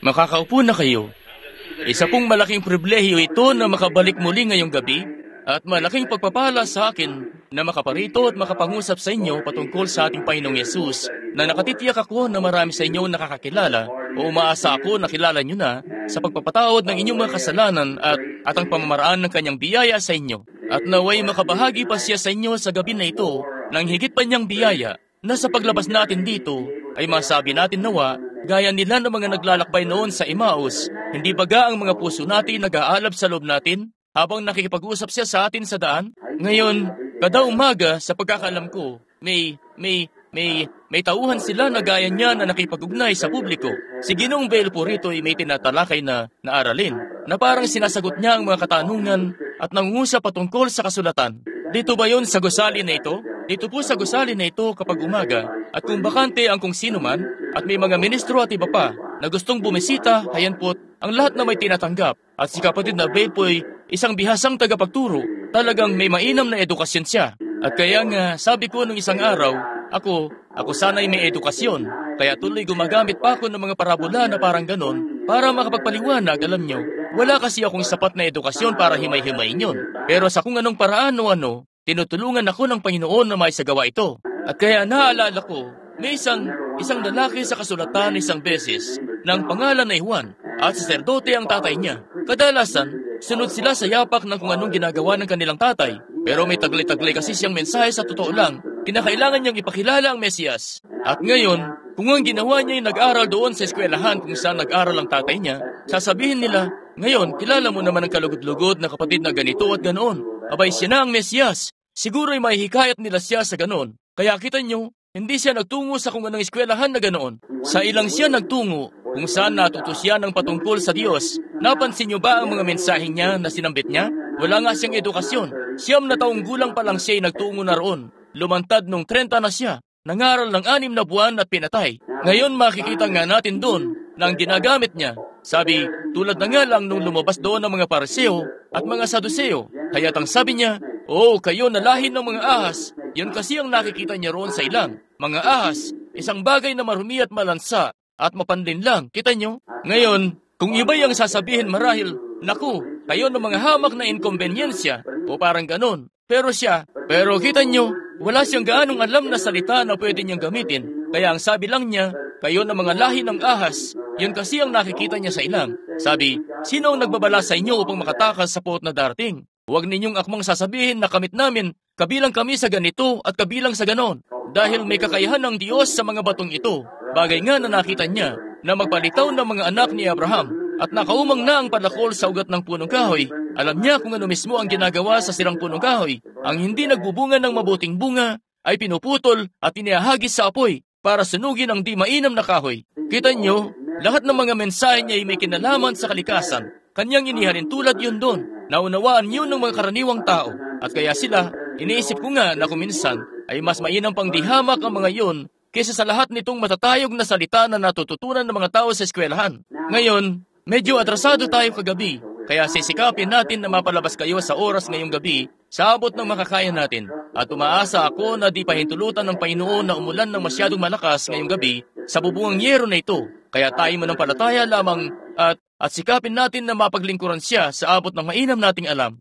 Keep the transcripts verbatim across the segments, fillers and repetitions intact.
Makakaupo na kayo. Isa pong malaking pribilehiyo ito na makabalik muli ngayong gabi at malaking pagpapala sa akin na makaparito at makapangusap sa inyo patungkol sa ating Panginoong Yesus na nakatitiyak ako na marami sa inyo nakakakilala o umaasa ako na kilala nyo na sa pagpapatawad ng inyong mga kasalanan at, at ang pamamaraan ng kanyang biyaya sa inyo. At naway makabahagi pa siya sa inyo sa gabi na ito ng higit pa niyang biyaya na sa paglabas natin dito ay masabi natin nawa gaya nila ng mga naglalakbay noon sa Emmaus, hindi baga ang mga puso natin nag-aalab sa loob natin habang nakikipag-usap siya sa atin sa daan? Ngayon, kada umaga sa pagkakaalam ko, may, may, may, may tauhan sila na gaya niya na nakipag-ugnay sa publiko. Si Ginoong Belpo rito ay may tinatalakay na naaralin na parang sinasagot niya ang mga katanungan at nangungusap patungkol sa kasulatan. Dito ba yon sa gusali na ito? Dito po sa gusali na ito kapag umaga at kung bakante ang kung sino man at may mga ministro at iba pa na gustong bumisita, hayan po't ang lahat na may tinatanggap. At si kapatid na Babe po ay isang bihasang tagapagturo. Talagang may mainam na edukasyon siya. At kaya nga sabi ko nung isang araw, ako, ako sana'y may edukasyon. Kaya tuloy gumagamit pa ako ng mga parabola na parang ganon para makapagpaliwanag, alam nyo. Wala kasi akong sapat na edukasyon para himay-himayin yun. Pero sa kung anong paraan o ano, tinutulungan ako ng Panginoon na may sagawa ito. At kaya naalala ko, may isang, isang lalaki sa kasulatan isang beses ng pangalan na Juan at saserdote ang tatay niya. Kadalasan, sunod sila sa yapak ng kung anong ginagawa ng kanilang tatay. Pero may taglay-taglay kasi siyang mensahe sa totoo lang. Kinakailangan niyang ipakilala ang Mesiyas. At ngayon, kung ang ginawa niya ay nag-aral doon sa eskwelahan kung saan nag-aral ang tatay niya, sasabihin nila, ngayon, kilala mo naman ang kalugod-lugod na kapatid na ganito at ganoon. Abay, siya na ang Mesiyas. Siguro ay mahihikayat nila siya sa ganoon. Kaya kita niyo, hindi siya nagtungo sa kung anong eskwelahan na ganoon. Sa ilang siya nagtungo, kung saan natuto siya ng patungkol sa Diyos. Napansin niyo ba ang mga mensahe niya na sinambit niya? Wala nga siyang edukasyon. Siyam na taong gulang pa lang siya ay nagtungo na roon. Lumantad nung trenta na siya. Nangaral ng anim na buwan at pinatay. Ngayon makikita nga natin doon na ang ginagamit niya. Sabi, tulad na nga lang nung lumabas doon ang mga Pariseo at mga Saduseo. Kaya't ang sabi niya, oh, kayo na lahi ng mga ahas. Yun kasi ang nakikita niya roon sa ilang. Mga ahas, isang bagay na marumi at malansa at mapandin lang. Kita niyo? Ngayon, kung iba yung sasabihin marahil, naku, kayo ng mga hamak na inkonbenyensya o parang ganon. Pero siya, pero kita niyo, wala siyang gaanong alam na salita na pwede niyang gamitin. Kaya ang sabi lang niya, kayo ng mga lahi ng ahas, yun kasi ang nakikita niya sa ilang. Sabi, sino ang nagbabala sa inyo upang makatakas sa puot na darating? Huwag ninyong akmang sasabihin na kamit namin, kabilang kami sa ganito at kabilang sa ganon. Dahil may kakayahan ng Diyos sa mga batong ito. Bagay nga na nakita niya na magpalitaw ng mga anak ni Abraham at nakaumang na ang palakol sa ugat ng punong kahoy. Alam niya kung ano mismo ang ginagawa sa sirang punong kahoy. Ang hindi nagbubunga ng mabuting bunga ay pinuputol at inihahagis sa apoy para sunugin ang di mainam na kahoy. Kita niyo, lahat ng mga mensahe niya ay may kinalaman sa kalikasan. Kanyang inihalin tulad yun doon. Naunawaan yun ng mga karaniwang tao. At kaya sila, iniisip ko nga na kung minsan ay mas mainam pang dihamak ang mga yun kaysa sa lahat nitong matatayog na salita na natututunan ng mga tao sa eskwelahan. Ngayon, medyo atrasado tayo kagabi, kaya sisikapin natin na mapalabas kayo sa oras ngayong gabi sa abot ng makakaya natin. At umaasa ako na di pahintulutan ng Panginoon na umulan ng masyadong malakas ngayong gabi sa bubungang yero na ito. Kaya tayo manampalataya lamang at, at sikapin natin na mapaglingkuran siya sa abot ng mainam nating alam.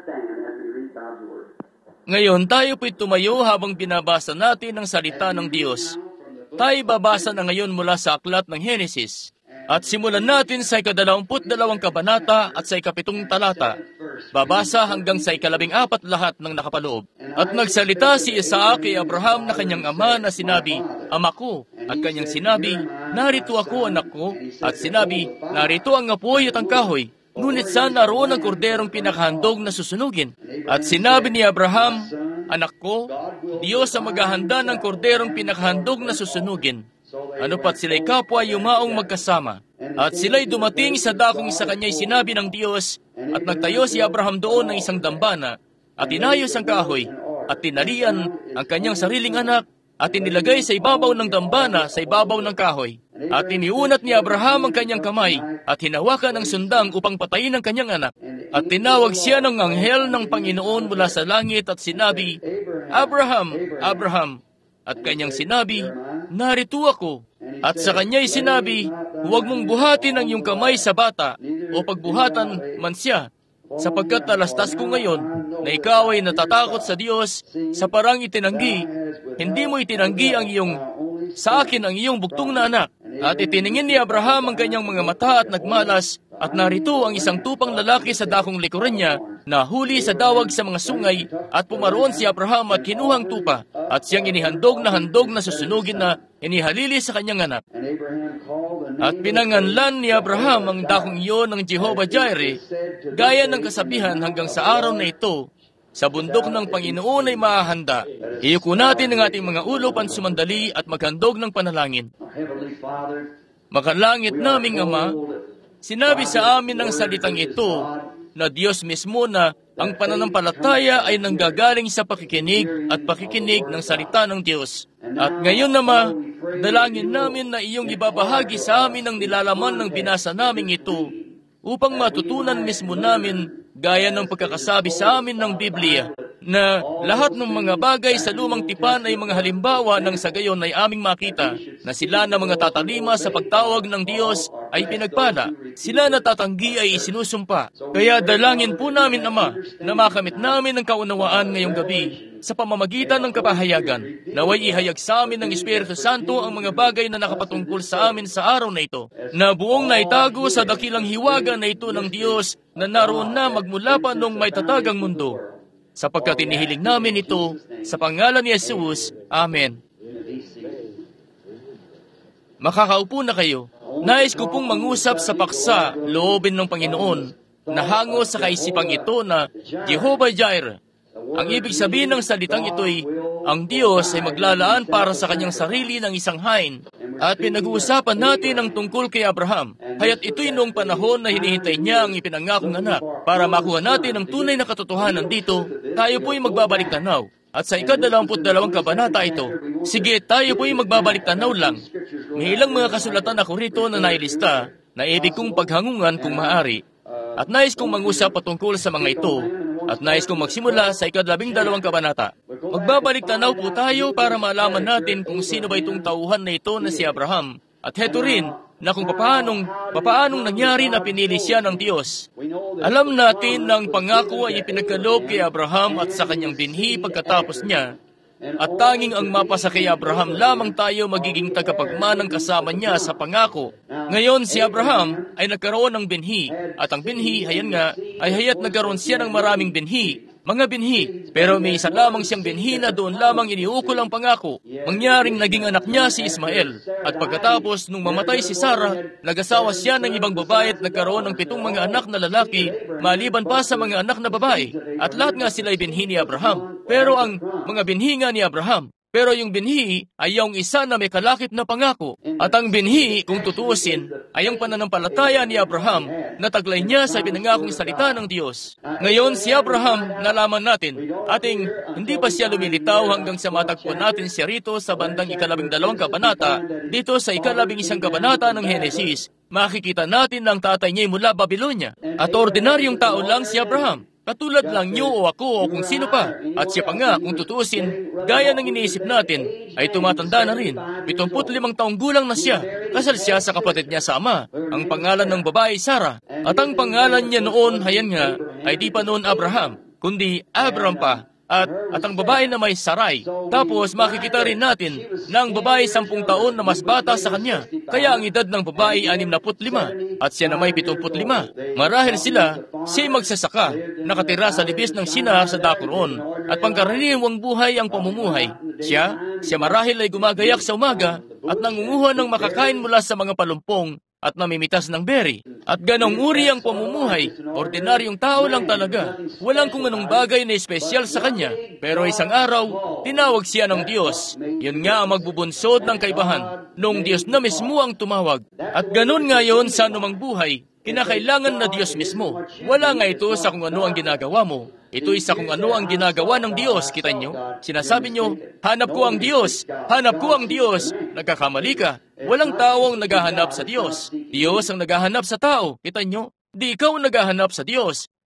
Ngayon, tayo po'y tumayo habang binabasa natin ang salita ng Diyos. Tayo babasa na ngayon mula sa aklat ng Henesis. At simulan natin sa ikadalawamput dalawang kabanata at sa ikapitong talata. Babasa hanggang sa ikalabing apat lahat ng nakapaloob. At nagsalita si Isaac kay Abraham na kanyang ama na sinabi, Ama ko, at kanyang sinabi, narito ako anak ko, at sinabi, narito ang apoy at ang kahoy. Ngunit saan naroon ang korderong pinakahandog na susunugin? At sinabi ni Abraham, Anak ko, Diyos ang maghahanda ng korderong pinakahandog na susunugin. Ano pat sila'y kapwa yumaong magkasama. At sila'y dumating sa dakong sa kanya'y sinabi ng Diyos, at nagtayo si Abraham doon ng isang dambana, at inayos ang kahoy, at tinalian ang kanyang sariling anak, at inilagay sa ibabaw ng dambana sa ibabaw ng kahoy. At iniunat ni Abraham ang kanyang kamay, at hinawakan ang sundang upang patayin ang kanyang anak. At tinawag siya ng anghel ng Panginoon mula sa langit at sinabi, Abraham, Abraham. At kanyang sinabi, narito ako. At sa kanya'y sinabi, huwag mong buhatin ang iyong kamay sa bata o pagbuhatan man siya, sapagkat nalastas ko ngayon na ikaw ay natatakot sa Diyos sa parang itinanggi, hindi mo itinanggi ang iyong, sa akin ang iyong buktong na anak. At itiningin ni Abraham ang kanyang mga mata at nagmalas, at narito ang isang tupang lalaki sa dakong likuran niya, na huli sa dawag sa mga sungay, at pumaroon si Abraham at kinuhang tupa, at siyang inihandog na handog na susunugin na inihalili sa kanyang anak. At pinanganlan ni Abraham ang dakong iyon ng Jehovah Jireh, gaya ng kasabihan hanggang sa araw na ito, sa bundok ng Panginoon ay mahahanda. Iyuko natin ang ating mga ulo pansumandali at maghandog ng panalangin. Makalangit naming Ama, sinabi sa amin ng salitang ito na Diyos mismo na ang pananampalataya ay nanggagaling sa pakikinig at pakikinig ng salita ng Diyos. At ngayon naman, dalangin namin na iyong ibabahagi sa amin ang nilalaman ng binasa naming ito upang matutunan mismo namin gaya ng pagkakasabi sa amin ng Biblia na lahat ng mga bagay sa lumang tipan ay mga halimbawa ng sa gayon ay aming makita na sila na mga tatalima sa pagtawag ng Diyos ay pinagpala. Sila na tatanggi ay isinusumpa. Kaya dalangin po namin, Ama, na makamit namin ang kaunawaan ngayong gabi sa pamamagitan ng kapahayagan. Naway ihayag sa amin ng Espiritu Santo ang mga bagay na nakapatungkol sa amin sa araw na ito, na buong naitago sa dakilang hiwaga na ito ng Diyos na naroon na magmula pa nung may tatagang mundo. Sapagkat inihiling namin ito sa pangalan ni Jesus. Amen. Makakaupo na kayo. Nais ko pong mangusap sa paksa, loobin ng Panginoon, na hango sa kaisipang ito na Jehovah Jireh. Ang ibig sabihin ng salitang ito'y, ang Diyos ay maglalaan para sa kanyang sarili ng isang hain. At pinag-uusapan natin ang tungkol kay Abraham. Haya't ito'y noong panahon na hinihintay niya ang ipinangakong anak. Para makuha natin ang tunay na katotohanan dito, tayo po'y magbabalik tanaw. At sa ikadalawamput dalawang kabanata ito, sige, tayo po'y magbabalik tanaw lang. May ilang mga kasulatan ako rito na nailista na ibig kong paghangungan kung maaari. At nais kong mangusap patungkol sa mga ito. At nais kong magsimula sa ikadalabing dalawang kabanata. Magbabalik tanaw po tayo para malaman natin kung sino ba itong tauhan na ito na si Abraham. At heto rin, na kung papaanong, papaanong nangyari na pinili siya ng Diyos. Alam natin na ang pangako ay ipinagkaloob kay Abraham at sa kanyang binhi pagkatapos niya. At tanging ang mapasa kay Abraham lamang tayo magiging tagapagmanang kasama niya sa pangako. Ngayon si Abraham ay nagkaroon ng binhi, at ang binhi, hayan nga, ay hayat nagkaroon siya ng maraming binhi, mga binhi. Pero may isa lamang siyang binhi na doon lamang iniukol ang pangako. Mangyaring naging anak niya si Ismael. At pagkatapos nung mamatay si Sarah, nag-asawa siya ng ibang babae at nagkaroon ng pitong mga anak na lalaki, maliban pa sa mga anak na babae. At lahat nga sila ay binhi ni Abraham. Pero ang mga binhi nga ni Abraham, pero yung binhi ay yung isa na may kalakip na pangako. At ang binhi, kung tutuusin, ay ang pananampalataya ni Abraham na taglay niya sa pinangakong salita ng Diyos. Ngayon, si Abraham, nalaman natin, ating hindi pa siya lumilitaw hanggang sa matagpuan natin siya rito sa bandang ikalabing dalawang kabanata, dito sa ikalabing isang kabanata ng Henesis. Makikita natin na ang tatay niya mula Babylonia. At ordinaryong tao lang si Abraham. Katulad lang niyo o ako o kung sino pa. At siya pa nga, kung tutuusin, gaya ng iniisip natin, ay tumatanda na rin. Pitongput limang taong gulang na siya. Kasal siya sa kapatid niya sa ama. Ang pangalan ng babae, Sarah. At ang pangalan niya noon, hayan nga, ay di pa noon Abraham, kundi Abram pa. At, at ang babae na may Sarai. Tapos makikita rin natin na ang babae sampung taon na mas bata sa kanya. Kaya ang edad ng babae anim na put lima at siya na may pitumput lima. Marahil sila, siya'y magsasaka, nakatira sa libis ng Sinar sa Dakuron. At pangkaraniwang buhay ang pamumuhay. Siya, siya marahil ay gumagayak sa umaga at nangunguha ng makakain mula sa mga palumpong at namimitas ng beri. At ganong uri ang pamumuhay, ordinaryong tao lang talaga. Walang kung anong bagay na espesyal sa kanya. Pero isang araw, tinawag siya ng Diyos. Yun nga ang magbubunsod ng kaibahan, nung Diyos na mismo ang tumawag. At ganon ngayon sa anumang buhay, kinakailangan na Diyos mismo. Wala nga ito sa kung ano ang ginagawa mo. Ito isa kung ano ang ginagawa ng Diyos, kita nyo? Sinasabi nyo, hanap ko ang Diyos, hanap ko ang Diyos. Nagkakamali ka. Walang tao ang naghahanap sa Diyos. Diyos ang naghahanap sa tao, kita nyo? Di ikaw naghahanap sa Diyos.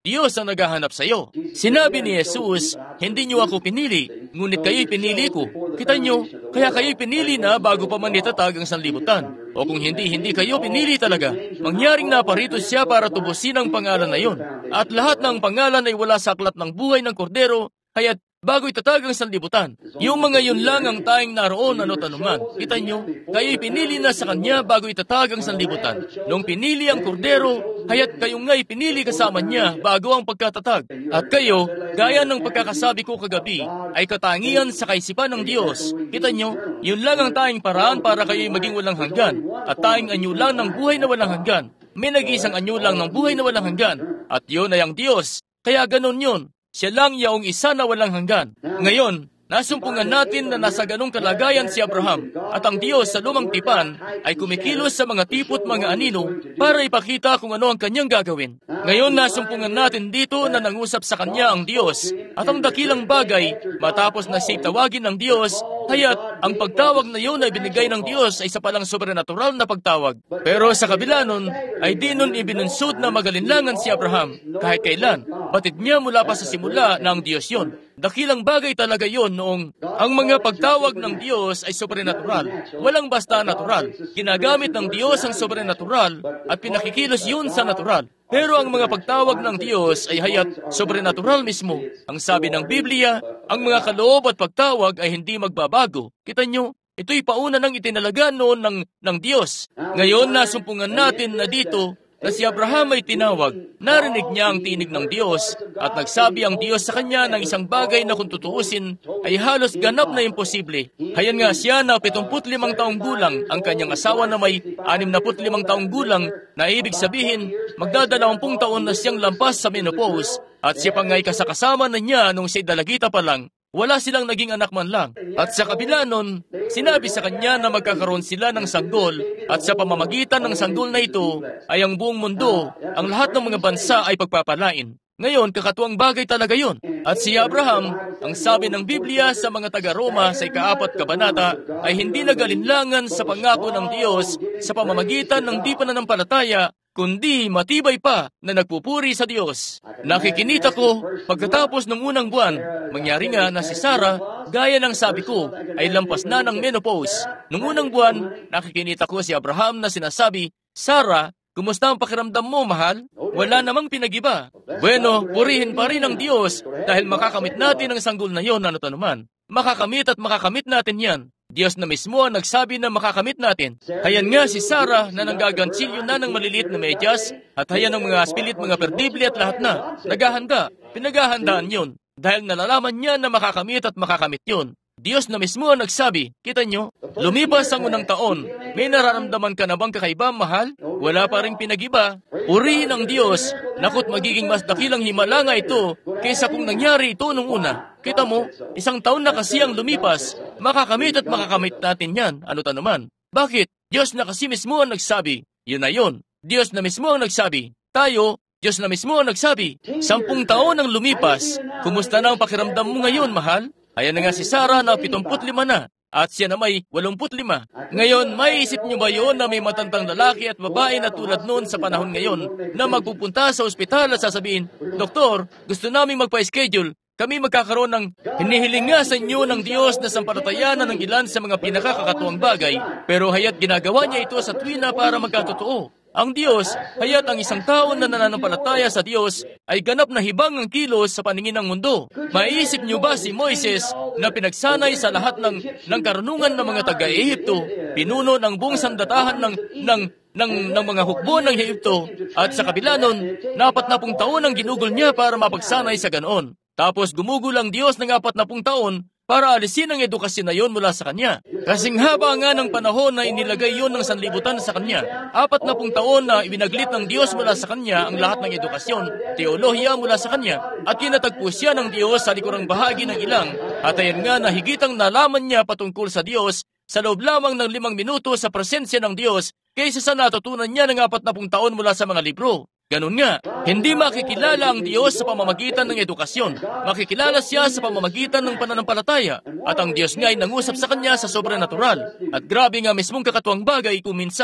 Diyos ang naghahanap sa iyo. Sinabi ni Jesus, hindi niyo ako pinili, ngunit kayo'y pinili ko. Kita niyo, kaya kayo'y pinili na bago pa man itatag ang sanlibutan. O kung hindi, hindi kayo pinili talaga. Mangyaring naparito siya para tubusin ang pangalan na iyon. At lahat ng pangalan ay wala sa aklat ng buhay ng kordero, kaya't bago itatag ang sanlibutan. Yung mga yun lang ang tayong naroon ano't anuman. Kita nyo, kayo'y pinili na sa Kanya bago itatag ang sanlibutan. Nung pinili ang kordero, kaya't kayo nga'y pinili kasama niya bago ang pagkatatag. At kayo, gaya ng pagkakasabi ko kagabi, ay katangian sa kaisipan ng Diyos. Kita nyo, yun lang ang tayong paraan para kayo'y maging walang hanggan. At tayong anyo lang ng buhay na walang hanggan. May nag-iisang anyo lang ng buhay na walang hanggan. At yun ay ang Diyos. Kaya ganon yun. Siya lang yaong isa na walang hanggan. Ngayon, nasumpungan natin na nasa ganong kalagayan si Abraham at ang Diyos sa lumang tipan ay kumikilos sa mga tipot mga anino para ipakita kung ano ang kanyang gagawin. Ngayon, nasumpungan natin dito na nangusap sa kanya ang Diyos at ang dakilang bagay matapos na siya tawagin ng Diyos, kaya't ang pagtawag na yun ay binigay ng Diyos ay sa palang sobrenatural na pagtawag. Pero sa kabila nun, ay di nun ibinunsod na magalinlangan si Abraham kahit kailan. Batid niya mula pa sa simula na ang Diyos yun. Dakilang bagay talaga yon noong ang mga pagtawag ng Diyos ay sobrenatural. Walang basta natural. Ginagamit ng Diyos ang sobrenatural at pinakikilos yun sa natural. Pero ang mga pagtawag ng Diyos ay hayat sobrenatural mismo. Ang sabi ng Biblia, ang mga kaloob at pagtawag ay hindi magbabago. Kita nyo, ito'y pauna ng itinalaga noon ng, ng Diyos. Ngayon, nasumpungan natin na dito na si Abraham ay tinawag, narinig niya ang tinig ng Diyos at nagsabi ang Diyos sa kanya ng isang bagay na kung tutuusin ay halos ganap na imposible. Hayan nga siya na pitungput limang taong gulang, ang kanyang asawa na may anim na put limang taong gulang, na ibig sabihin magdadalawampung taon na siyang lampas sa menopause at siya pa nga'y kasakasama na niya nung siya'y dalagita pa lang. Wala silang naging anak man lang. At sa kabila nun, sinabi sa kanya na magkakaroon sila ng sanggol at sa pamamagitan ng sanggol na ito ay ang buong mundo, ang lahat ng mga bansa ay pagpapalain. Ngayon, kakatuwang bagay talaga yon. At si Abraham, ang sabi ng Biblia sa mga taga-Roma sa ikaapat kabanata, ay hindi nagalinlangan sa pangako ng Diyos sa pamamagitan ng di pananampalataya, kundi matibay pa na nagpupuri sa Diyos. Nakikinita ko, pagkatapos ng unang buwan, mangyari nga na si Sarah, gaya ng sabi ko, ay lampas na ng menopause. Nung unang buwan, nakikinita ko si Abraham na sinasabi, Sarah, kumusta ang pakiramdam mo, mahal? Wala namang pinag-iba. Bueno, purihin pa rin ang Diyos dahil makakamit natin ang sanggol na yon na naman. Makakamit at makakamit natin yan. Diyos na mismo ang nagsabi na makakamit natin. Hayan nga si Sarah na nanggagantsilyo na ng maliliit na medyas at hayan ng mga spilit, mga perdible at lahat na. Naghahanda. Pinaghahandaan yun. Dahil nalalaman niya na makakamit at makakamit yun. Diyos na mismo ang nagsabi. Kita nyo? Lumipas ang unang taon. May nararamdaman ka na bang kakaiba, mahal? Wala pa rin pinag-iba. Purihin ang Diyos. Nakut magiging mas dakilang himala nga ito kaysa kung nangyari ito nung una. Kita mo, isang taon na kasi ang lumipas. Makakamit at makakamit natin yan. Ano't anuman. Bakit? Diyos na kasi mismo ang nagsabi. Yun na yun. Diyos na mismo ang nagsabi. Tayo, Diyos na mismo ang nagsabi. Sampung taon ang lumipas. Kumusta na ang pakiramdam mo ngayon, mahal? Ayan na nga si Sarah na pitungput lima na. At siya na may walumput lima. Ngayon, maiisip niyo ba yun na may matandang lalaki at babae na tulad noon sa panahon ngayon na magpupunta sa ospital at sasabihin, Doktor, gusto namin magpa-schedule. Kami magkakaroon ng hinihiling nga sa inyo ng Diyos na sampalatayanan ng ilan sa mga pinakakakatuwang bagay, pero hayat ginagawa niya ito sa tuwina para magkatotoo. Ang Diyos, hayat ang isang tao na nananampalataya sa Diyos ay ganap na hibang ang kilos sa paningin ng mundo. Maiisip niyo ba si Moises na pinagsanay sa lahat ng, ng karunungan ng mga taga-Ehipto, pinuno ng buong sandatahan ng, ng, ng, ng mga hukbo ng Ehipto, at sa kabila nun, na apat na pung taon ang ginugol niya para mapagsanay sa ganoon. Tapos gumugol ang Diyos ng apat na pung taon para alisin ang edukasyon na yon mula sa kanya. Kasing haba nga ng panahon na inilagay yon ng sanlibutan sa kanya. Apat na pung taon na ibinaglit ng Diyos mula sa kanya ang lahat ng edukasyon, teolohiya mula sa kanya, at kinatagpo siya ng Diyos sa likurang bahagi ng ilang, at ayan nga na higitang nalaman niya patungkol sa Diyos sa loob lamang ng limang minuto sa presensya ng Diyos kaysa sa natutunan niya ng apat na pung taon mula sa mga libro. Ganun nga, hindi makikilala ang Diyos sa pamamagitan ng edukasyon. Makikilala siya sa pamamagitan ng pananampalataya. At ang Diyos nga ay nangusap sa kanya sa sobrenatural. At grabe nga mismong kakatuwang bagay kung minsan,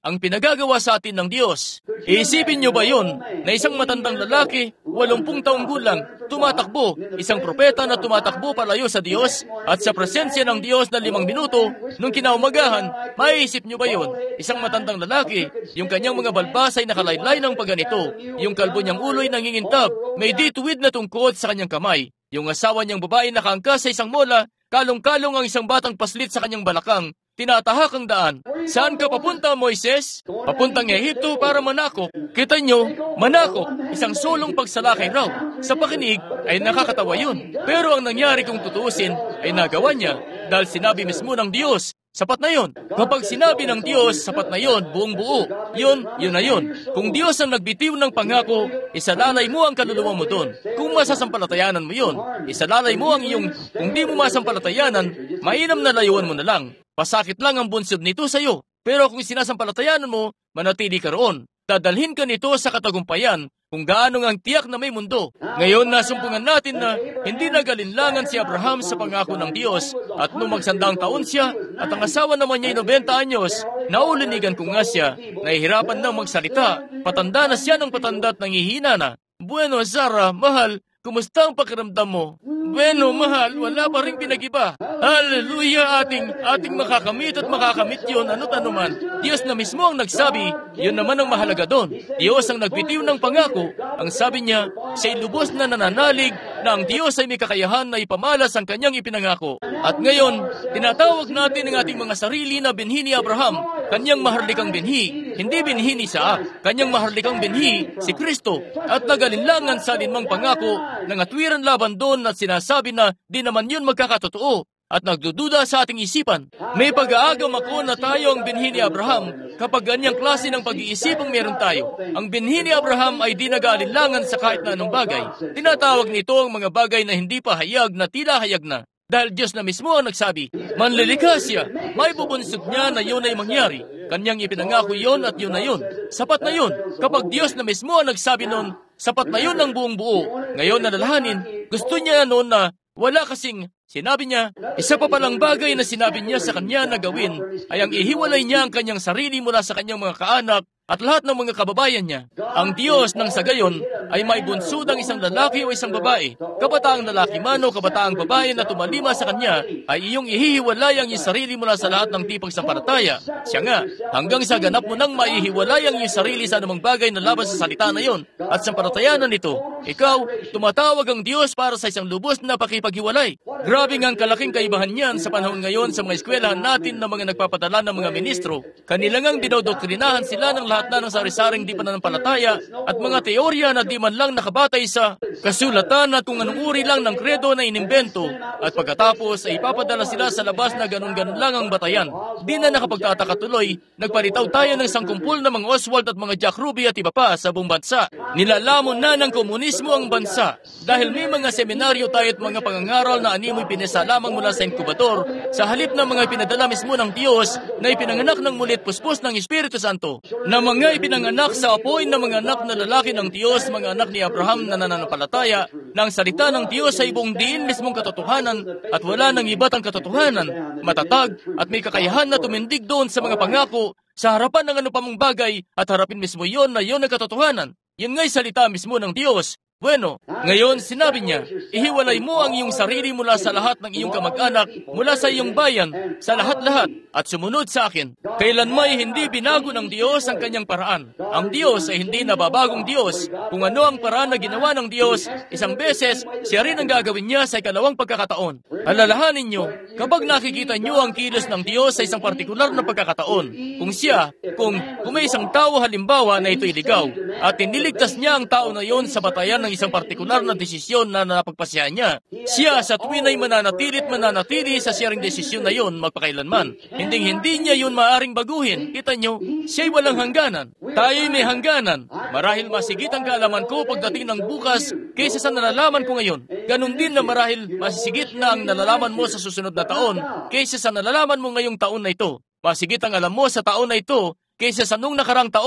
ang pinagagawa sa atin ng Diyos. Iisipin niyo ba yun, na isang matandang lalaki, walumpung taong gulang, tumatakbo, isang propeta na tumatakbo palayo sa Diyos, at sa presensya ng Diyos na limang minuto, nung kinaumagahan, maiisip niyo ba yun? Isang matandang lalaki, yung kanyang mga balbas ay nakalaylay ng pagganito, yung kalbo niyang ulo'y nangingintab, may dituwid na tungkod sa kanyang kamay, yung asawa niyang babae nakaangkas sa isang mola, kalong-kalong ang isang batang paslit sa kanyang balakang, tinatahak ang daan. Saan ka papunta, Moises? Papuntang Ehipto para manakop. Kita nyo, manakop, isang sulong pagsalakay raw. Sa pakinig ay nakakatawa yun. Pero ang nangyari kung tutuusin ay nagawa niya dahil sinabi mismo ng Diyos. Sapat na yon. Kapag sinabi ng Diyos, sapat na yon, buong buo. Yun, yun na yun. Kung Diyos ang nagbitiw ng pangako, isalalay mo ang kaluluwa mo doon. Kung masasampalatayanan mo yun, isalalay mo ang iyong, kung di mo masampalatayanan, mainam na layuan mo na lang. Pasakit lang ang bunsod nito sa iyo. Pero kung sinasampalatayanan mo, manatili ka roon. Dadalhin ka nito sa katagumpayan kung gaano ang tiyak na may mundo. Ngayon nasumpungan natin na hindi nagalinlangan si Abraham sa pangako ng Diyos at nung magsandang taon siya at ang asawa naman niya ay nobenta anyos, naulinigan ko nga siya, nahihirapan na magsalita, patanda na siya ng patanda at nangihina na. Bueno, Sarah, mahal, kumusta ang pakiramdam mo? Bueno, mahal, wala pa rin pinag-iba. Hallelujah, ating, ating makakamit at makakamit yun, ano't anuman. Diyos na mismo ang nagsabi, yun naman ang mahalaga doon. Diyos ang nagbitiw ng pangako. Ang sabi niya, siya'y lubos na nananalig na ang Diyos ay may kakayahan na ipamalas ang kanyang ipinangako. At ngayon, tinatawag natin ang ating mga sarili na binhi ni Abraham, kanyang maharlikang binhi, hindi binhi ni Isaac, kanyang maharlikang binhi, si Kristo, at nagalinlangan sa alinmang pangako, nangatwiran laban doon at sinasabi na di naman yun magkakatotoo, at nagdududa sa ating isipan. May pag-aagam ako na tayo ang binhi ni Abraham kapag ganyang klase ng pag-iisip ang meron tayo. Ang binhi ni Abraham ay di nag-aalinlangan sa kahit na anong bagay. Tinatawag nito ang mga bagay na hindi pa hayag na tila hayag na. Dahil Diyos na mismo ang nagsabi, manlilikha siya, may bubunsod niya na yun ay mangyari. Kanyang ipinangako yun at yun na yun. Sapat na yun. Kapag Diyos na mismo ang nagsabi nun, sapat na yun ang buong buo. Ngayon nalalahanin, gusto niya noon na wala kasing, sinabi niya, isa pa palang bagay na sinabi niya sa kanya na gawin ay ang ihiwalay niya ang kanyang sarili mula sa kanyang mga kaanak at lahat ng mga kababayan niya. Ang Diyos ng sa gayon ay may bunsod ang isang lalaki o isang babae. Kabataang lalaki man o kabataang babae na tumalima sa kanya ay iyong ihihiwalay ang iyong sarili mula sa lahat ng tipang sampalataya. Siya nga, hanggang sa ganap mo nang maihiwalay ang iyong sarili sa anumang bagay na laban sa salita na iyon at sampalatayanan nito. Ikaw, tumatawag ang Diyos para sa isang lubos na pakipaghiwalay. Grabe nga ang kalaking kaibahan niyan sa panahon ngayon sa mga eskwelahan natin na mga nagpapadala ng mga ministro. Kanilangang dinodoktrinahan sila ng lahat na ng sari-saring di pananampalataya at mga teorya na di man lang nakabatay sa kasulatan at kung anong uri lang ng kredo na inimbento at pagkatapos ay ipapadala sila sa labas na ganun-ganun lang ang batayan. Di na nakapagtataka tuloy, nagparitaw tayo ng sangkumpul na mga Oswald at mga Jack Ruby at iba pa sa buong bansa. Nilalamon na ng komunismo ang bansa dahil may mga seminaryo tayo at mga pangangaral na animoy pinesa lamang mula sa inkubador sa halip ng mga pinadala mismo ng Diyos na ipinanganak ng mulit puspos ng Espiritu Santo na mga ipinanganak sa apoy na mga anak na lalaki ng Diyos, mga anak ni Abraham na nananampalataya ng salita ng Diyos sa ibong diin mismong katotohanan at wala nang iba't ang katotohanan, matatag at may kakayahan na tumindig doon sa mga pangako sa harapan ng ano pa mong bagay at harapin mismo yon na yon ang katotohanan. Yan nga'y salita mismo ng Diyos. Bueno, ngayon sinabi niya, ihiwalay mo ang iyong sarili mula sa lahat ng iyong kamag-anak, mula sa iyong bayan, sa lahat-lahat, at sumunod sa akin. Kailanmay hindi binago ng Diyos ang kanyang paraan. Ang Diyos ay hindi nababagong Diyos. Kung ano ang paraan na ginawa ng Diyos, isang beses, siya rin ang gagawin niya sa ikalawang pagkakataon. Alalahanin niyo, kapag nakikita niyo ang kilos ng Diyos sa isang partikular na pagkakataon, kung siya, kung, kung may isang tao halimbawa na ito'y ligaw, at iniligtas niya ang tao na yon sa batayan ng isang partikular na desisyon na napagpasyahan niya. Siya sa tuwin ay mananatili at mananatili sa siyang desisyon na yon magpakailanman. Hinding-hindi niya yun maaring baguhin. Kita nyo, siya'y walang hangganan. Tayo'y may hangganan. Marahil masigit ang kaalaman ko pagdating ng bukas kaysa sa nalalaman ko ngayon. Ganon din na marahil masisigit na ang nalalaman mo sa susunod na taon kaysa sa nalalaman mo ngayong taon na ito. Masigit ang alam mo sa taon na ito kaysa sa nung nakarang taon.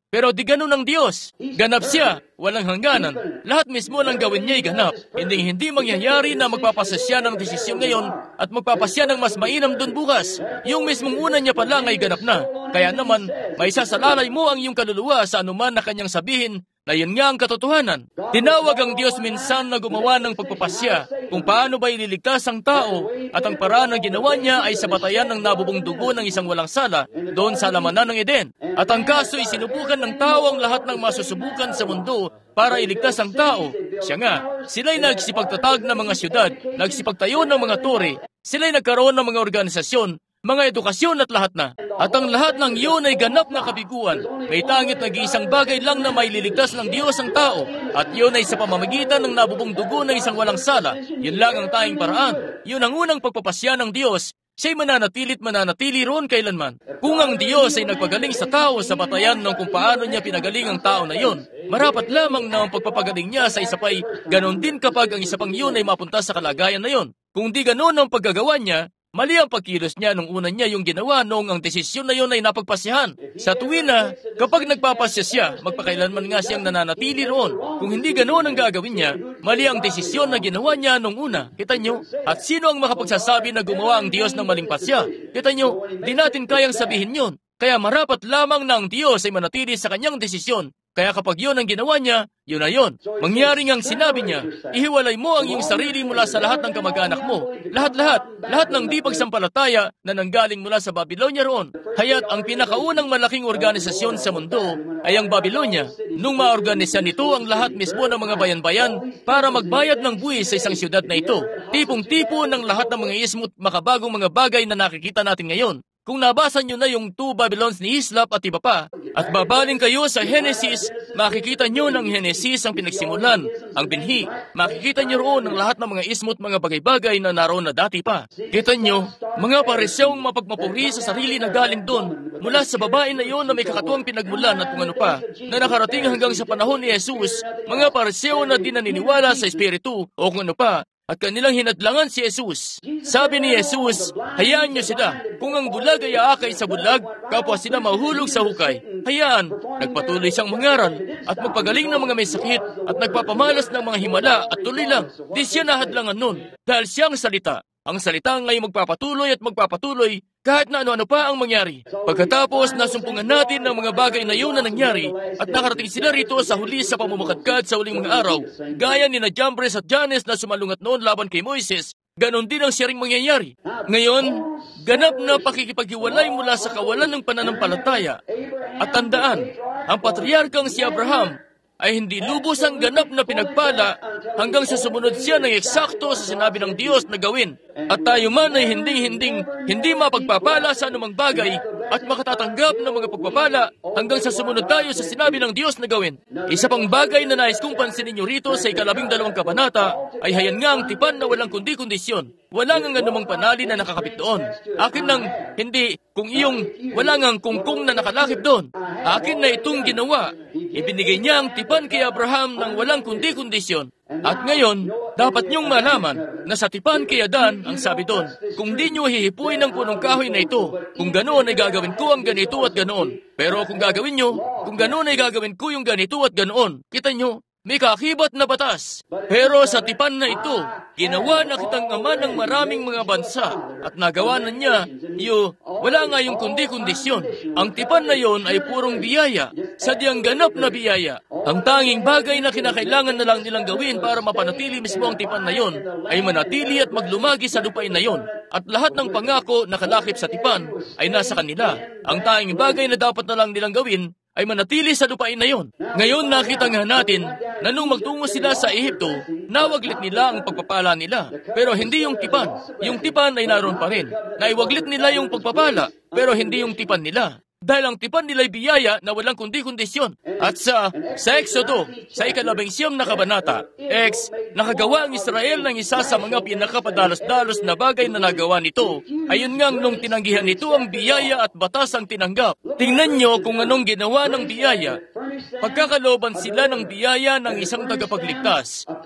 Pero di ganun ang Diyos. Ganap siya, walang hangganan. Lahat mismo ng gawin niya ay ganap. Hindi hindi mangyayari na magpapasa siya ng desisyon ngayon at magpapasya ng mas mainam dun bukas. Yung mismong una niya pa lang ay ganap na. Kaya naman, may sasalalay mo ang iyong kaluluwa sa anuman na kanyang sabihin na yun nga ang katotohanan. Tinawag ang Diyos minsan na gumawa ng pagpapasya kung paano ba ililigtas ang tao at ang paraan ng ginawa niya ay sa batayan ng nabubong dugo ng isang walang sala doon sa lamanan ng Eden. At ang kaso ay sinubukan ng tao ang lahat ng masusubukan sa mundo para iligtas ang tao. Siya nga, sila'y nagsipagtatag ng mga syudad, nagsipagtayo ng mga tore, sila'y nagkaroon ng mga organisasyon, mga edukasyon at lahat na. At ang lahat ng iyon ay ganap na kabiguan. May tangit nag-iisang bagay lang na maililigtas ng Diyos ang tao. At yun ay sa pamamagitan ng nabubong dugo ng isang walang sala. Yun lang ang tanging paraan. Yun ang unang pagpapasya ng Diyos. Siya'y mananatilit mananatili roon kailanman. Kung ang Diyos ay nagpagaling sa tao sa batayan ng kung paano niya pinagaling ang tao na yun, marapat lamang na ang pagpapagaling niya sa isa pa'y ganon din kapag ang isa pang yun ay mapunta sa kalagayan na yun. Kung di ganon ang paggagawa niya, mali ang pagkilos niya nung una niya yung ginawa noong ang desisyon na yun ay napagpasyahan. Sa tuwin na, kapag nagpapasya siya, magpakailanman nga siyang nananatili roon. Kung hindi ganoon ang gagawin niya, mali ang desisyon na ginawa niya nung una. Kita nyo? At sino ang makapagsasabi na gumawa ang Diyos ng maling pasya? Kita nyo? Di natin kayang sabihin yun. Kaya marapat lamang na ang Diyos ay manatili sa kanyang desisyon. Kaya kapag yun ang ginawa niya, yun na yun. Mangyari ngang sinabi niya, ihiwalay mo ang iyong sarili mula sa lahat ng kamag-anak mo. Lahat-lahat, lahat ng di pagsampalataya na nanggaling mula sa Babylonia roon. Kaya't ang pinakaunang malaking organisasyon sa mundo ay ang Babylonia. Nung maorganisa nito ang lahat mismo ng mga bayan-bayan para magbayad ng buwis sa isang syudad na ito. Tipong-tipo ng lahat ng mga ismut makabagong mga bagay na nakikita natin ngayon. Kung nabasa nyo na yung two Babylons ni Hislop at iba pa, at babaling kayo sa Genesis, makikita nyo ng Genesis ang pinagsimulan, ang binhi. Makikita nyo roon ang lahat ng mga ismot, mga bagay-bagay na naroon na dati pa. Kita nyo, mga parisyong mapagmapuri sa sarili na galing doon, mula sa babae na yon na may kakatuwang pinagmulan at kung ano pa, na nakarating hanggang sa panahon ni Jesus, mga parisyo na di naniniwala sa Espiritu o kung ano pa, at kanilang hinadlangan si Jesus. Sabi ni Jesus, hayaan niyo sila. Kung ang bulag ay aakay sa bulag, kapwa sila mahuhulog sa hukay. Hayaan, nagpatuloy siyang mangaral at magpagaling ng mga may sakit at nagpapamalas ng mga himala at tuloy lang. Di siya nahadlangan nun dahil siyang salita. Ang salita ngay magpapatuloy at magpapatuloy kahit na ano-ano pa ang mangyari. Pagkatapos nasumpungan natin ng mga bagay na yun na nangyari at nakarating sila rito sa huli sa pamumukadkad sa huling mga araw, gaya ni na Jambres at Janes na sumalungat noon laban kay Moises, ganon din ang siya ring mangyayari. Ngayon, ganap na pakikipaghiwalay mula sa kawalan ng pananampalataya. At tandaan, ang patriarkang si Abraham ay hindi lubos ang ganap na pinagpala hanggang sa sumunod siya ng eksakto sa sinabi ng Diyos na gawin. At tayo man ay hindi-hinding hindi mapagpapala sa anumang bagay at makatatanggap ng mga pagpapala hanggang sa sumunod tayo sa sinabi ng Diyos na gawin. Isa pang bagay na nais kong pansinin niyo rito sa ikalabing dalawang kabanata ay hayan nga ang tipan na walang kundi kondisyon. Wala ngang anumang panali na nakakapit doon. Akin lang, hindi kung iyong wala ngang kungkung na nakalakip doon. Akin na itong ginawa. Ibinigay niya ang tipan kay Abraham ng walang kundi kondisyon. At ngayon, dapat niyong malaman na sa tipan kay Adan, ang sabi doon, kung di niyo hihipuin ang punong kahoy na ito, kung ganoon ay gagawin ko ang ganito at ganoon. Pero kung gagawin niyo, kung ganoon ay gagawin ko yung ganito at ganoon. Kita niyo, may kakibat na batas. Pero sa tipan na ito, ginawa na kitang ama ng maraming mga bansa at nagawa na niya, yo, wala nga yung kundi-kondisyon. Ang tipan na yon ay purong biyaya, sadyang ganap na biyaya. Ang tanging bagay na kinakailangan na lang nilang gawin para mapanatili mismo ang tipan na yon ay manatili at maglumagi sa lupain na yon. At lahat ng pangako na kalakip sa tipan ay nasa kanila. Ang tanging bagay na dapat na lang nilang gawin ay manatili sa lupain na yon. Ngayon nakita nga natin na nung magtungo sila sa Ehipto, nawaglit nila ang pagpapala nila. Pero hindi yung tipan. Yung tipan ay naroon pa rin. Naiwaglit nila yung pagpapala, pero hindi yung tipan nila. Dahil ang tipan nila'y biyaya na walang kundi kondisyon. At sa, sa Exodo, sa ikalabing siyam na kabanata, Ex, nakagawa ang Israel ng isa sa mga pinakapadalos-dalos na bagay na nagawa nito. Ayun ngang nung tinanggihan nito ang biyaya at batas ang tinanggap. Tingnan nyo kung anong ginawa ng biyaya. Pagkakalooban sila ng biyaya ng isang tagapagligtas.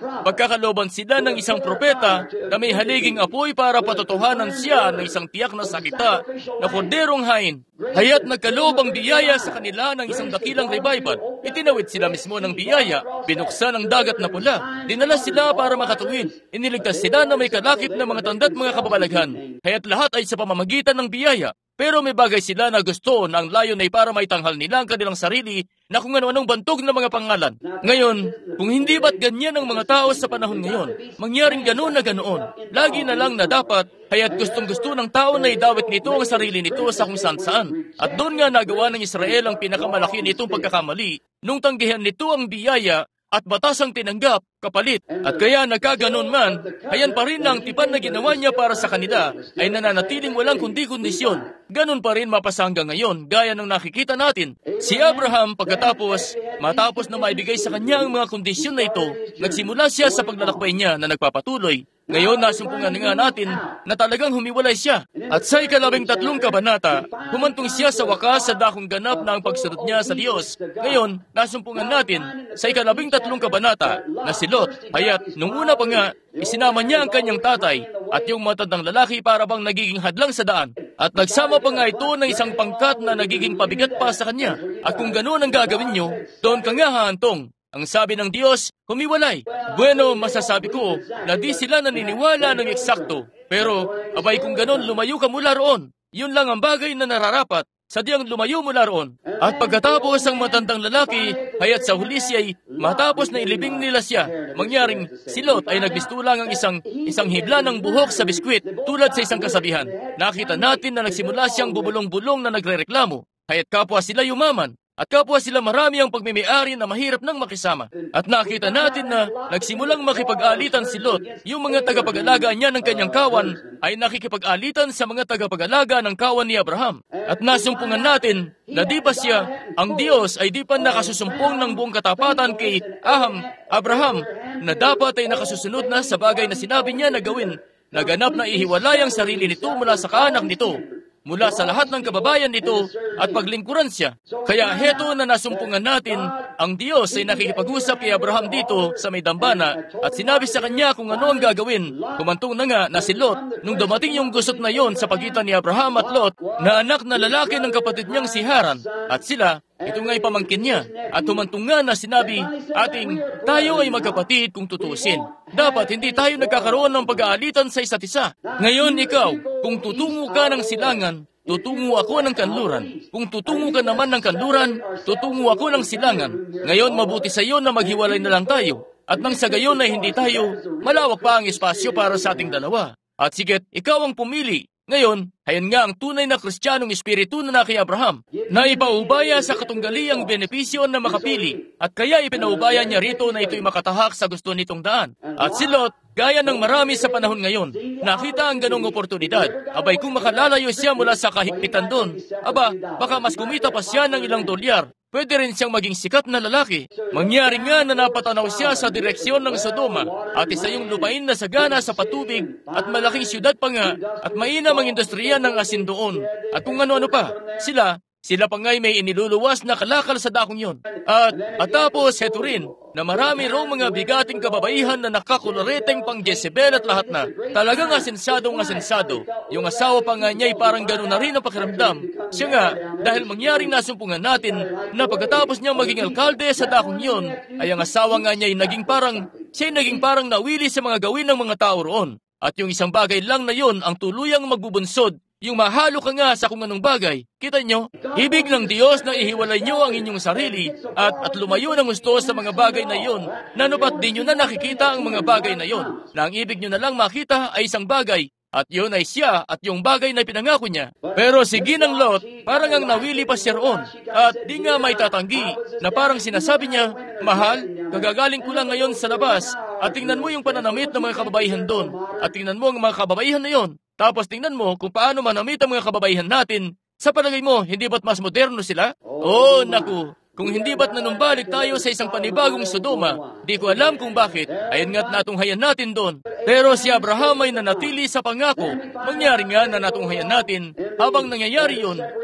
Pagkakaloban sila ng isang propeta na may haliging apoy para patotohanan siya ng isang tiyak na salita na korderong hain. Haya't nagkaloob ang biyaya sa kanila ng isang dakilang revival. Itinawid sila mismo ng biyaya, binuksan ang dagat na pula, dinala sila para makatuwid, iniligtas sila na may kalakip na mga tanda't mga kababalaghan. Haya't lahat ay sa pamamagitan ng biyaya. Pero may bagay sila na gusto na ang layon ay para maitanghal nila ang kanilang sarili na kung ano-anong bantog na mga pangalan. Ngayon, kung hindi ba't ganyan ang mga tao sa panahon ngayon, mangyaring ganoon na ganoon, lagi na lang na dapat, haya't gustong-gusto ng tao na idawit nito ang sarili nito sa kung saan-saan. At doon nga nagawa ng Israel ang pinakamalaki nitong pagkakamali, nung tanggihan nito ang biyaya at batasang tinanggap, kapalit. At kaya nagkaganon man, hayan pa rin ang tipan na ginawa niya para sa kanila ay nananatiling walang kundi kondisyon. Ganon pa rin mapasa hanggang ngayon, gaya ng nakikita natin. Si Abraham pagkatapos, matapos na maibigay sa kanya ang mga kondisyon na ito, nagsimula siya sa paglalakbay niya na nagpapatuloy. Ngayon, nasumpungan nga natin na talagang humiwalay siya. At sa ikalabing tatlong kabanata, humantong siya sa wakas sa dakong ganap na ang pagsunod niya sa Diyos. Ngayon, nasumpungan natin sa ikalabing tatlong kabanata na si Lot. Haya't, nung una pa nga, isinama niya ang kanyang tatay at yung matandang lalaki para bang nagiging hadlang sa daan. At nagsama pa nga ito ng isang pangkat na nagiging pabigat pa sa kanya. At kung ganoon ang gagawin nyo, doon ka nga hahantong. Ang sabi ng Diyos, humiwalay. Bueno, masasabi ko na di sila naniniwala ng eksakto. Pero, abay kung ganon, lumayo ka mula roon. Yun lang ang bagay na nararapat. Sadyang lumayo mula roon. At pagkatapos ang matandang lalaki, hayat sa huli siya'y matapos na ilibing nila siya, mangyaring si Lot ay nagbistulang ang isang, isang hibla ng buhok sa biskwit tulad sa isang kasabihan. Nakita natin na nagsimula siyang bubulong-bulong na nagrereklamo. Hayat kapwa sila yumaman. At kapwa sila marami ang pagmimiyari na mahirap nang makisama. At nakita natin na nagsimulang makipag-alitan si Lot. Yung mga tagapag-alaga niya ng kanyang kawan ay nakikipag-alitan sa mga tagapag-alaga ng kawan ni Abraham. At nasumpungan natin na di pa siya, ang Diyos ay di pa nakasusumpong ng buong katapatan kay Aham, Abraham, na dapat ay nakasusunod na sa bagay na sinabi niya na gawin. Naganap na ihiwalay ang sarili nito mula sa kaanak nito, mula sa lahat ng kababayan nito at paglingkuran siya. Kaya heto na nasumpungan natin, ang Diyos ay nakikipag-usap kay Abraham dito sa may dambana at sinabi sa kanya kung ano ang gagawin. Kumantong na nga na si Lot, nung dumating yung gusot na yon sa pagitan ni Abraham at Lot, na anak na lalaki ng kapatid niyang si Haran, at sila, ito nga'y pamangkin niya. At humantong nga na sinabi, ating tayo ay magkapatid kung tutusin. Dapat hindi tayo nagkakaroon ng pag-aalitan sa isa't isa. Ngayon ikaw, kung tutungo ka ng silangan, tutungo ako ng kanluran. Kung tutungo ka naman ng kanluran, tutungo ako ng silangan. Ngayon mabuti sa iyo na maghiwalay na lang tayo. At nang sa gayon ay hindi tayo, malawak pa ang espasyo para sa ating dalawa. At siget, ikaw ang pumili. Ngayon, hayan nga ang tunay na Kristiyanong espiritu na na kay Abraham, na ipaubaya sa katunggali ang benepisyo na makapili, at kaya ipinaubaya niya rito na ito'y makatahak sa gusto nitong daan. At si Lot, gaya ng marami sa panahon ngayon, nakita ang ganong oportunidad. Abay kung makalalayo siya mula sa kahigpitan doon, aba, baka mas kumita pa siya ng ilang dolyar. Pwede rin siyang maging sikat na lalaki. Mangyari nga na napatanaw siya sa direksyon ng Sodoma at isa yung lupain na sagana sa patubig at malaking siyudad pa nga at mainam ang industriya ng asin doon. At kung ano-ano pa, sila, sila pa nga'y may iniluluwas na kalakal sa dakong yon. At, at tapos, heto rin, na marami rong mga bigating kababaihan na nakakoloreteng pang Jezebel at lahat na. Talagang asensadong asensado. Yung asawa pa nga niya'y parang gano'n na rin ang pakiramdam. Siya nga, dahil mangyaring nasumpungan natin na pagkatapos niyang maging alkalde sa dakong yon, ay ang asawa nga niya'y naging parang, siya'y naging parang nawili sa mga gawin ng mga tao roon. At yung isang bagay lang na yon ang tuluyang magbubunsod, yung mahalo ka nga sa kung anong bagay. Kita nyo? Ibig ng Diyos na ihiwalay nyo ang inyong sarili at, at lumayo ng gusto sa mga bagay na yon. Nanubat di nyo na nakikita ang mga bagay na yon. Na ang ibig nyo na lang makita ay isang bagay. At yun ay siya at yung bagay na pinangako niya. Pero si Ginang Lot, parang ang nawili pa siya roon. At di nga may tatanggi na parang sinasabi niya, mahal, kagagaling ko lang ngayon sa labas. At tingnan mo yung pananamit ng mga kababaihan doon. At tingnan mo ang mga kababaihan na yon. Tapos tingnan mo kung paano manamit ang mga kababaihan natin. Sa palagay mo, hindi ba't mas moderno sila? Oh, naku. Kung hindi ba't nanumbalik tayo sa isang panibagong Sodoma, di ko alam kung bakit. Ayan nga't natunghayan natin doon. Pero si Abraham ay nanatili sa pangako. Mangyari nga na natunghayan natin, habang nangyayari yun,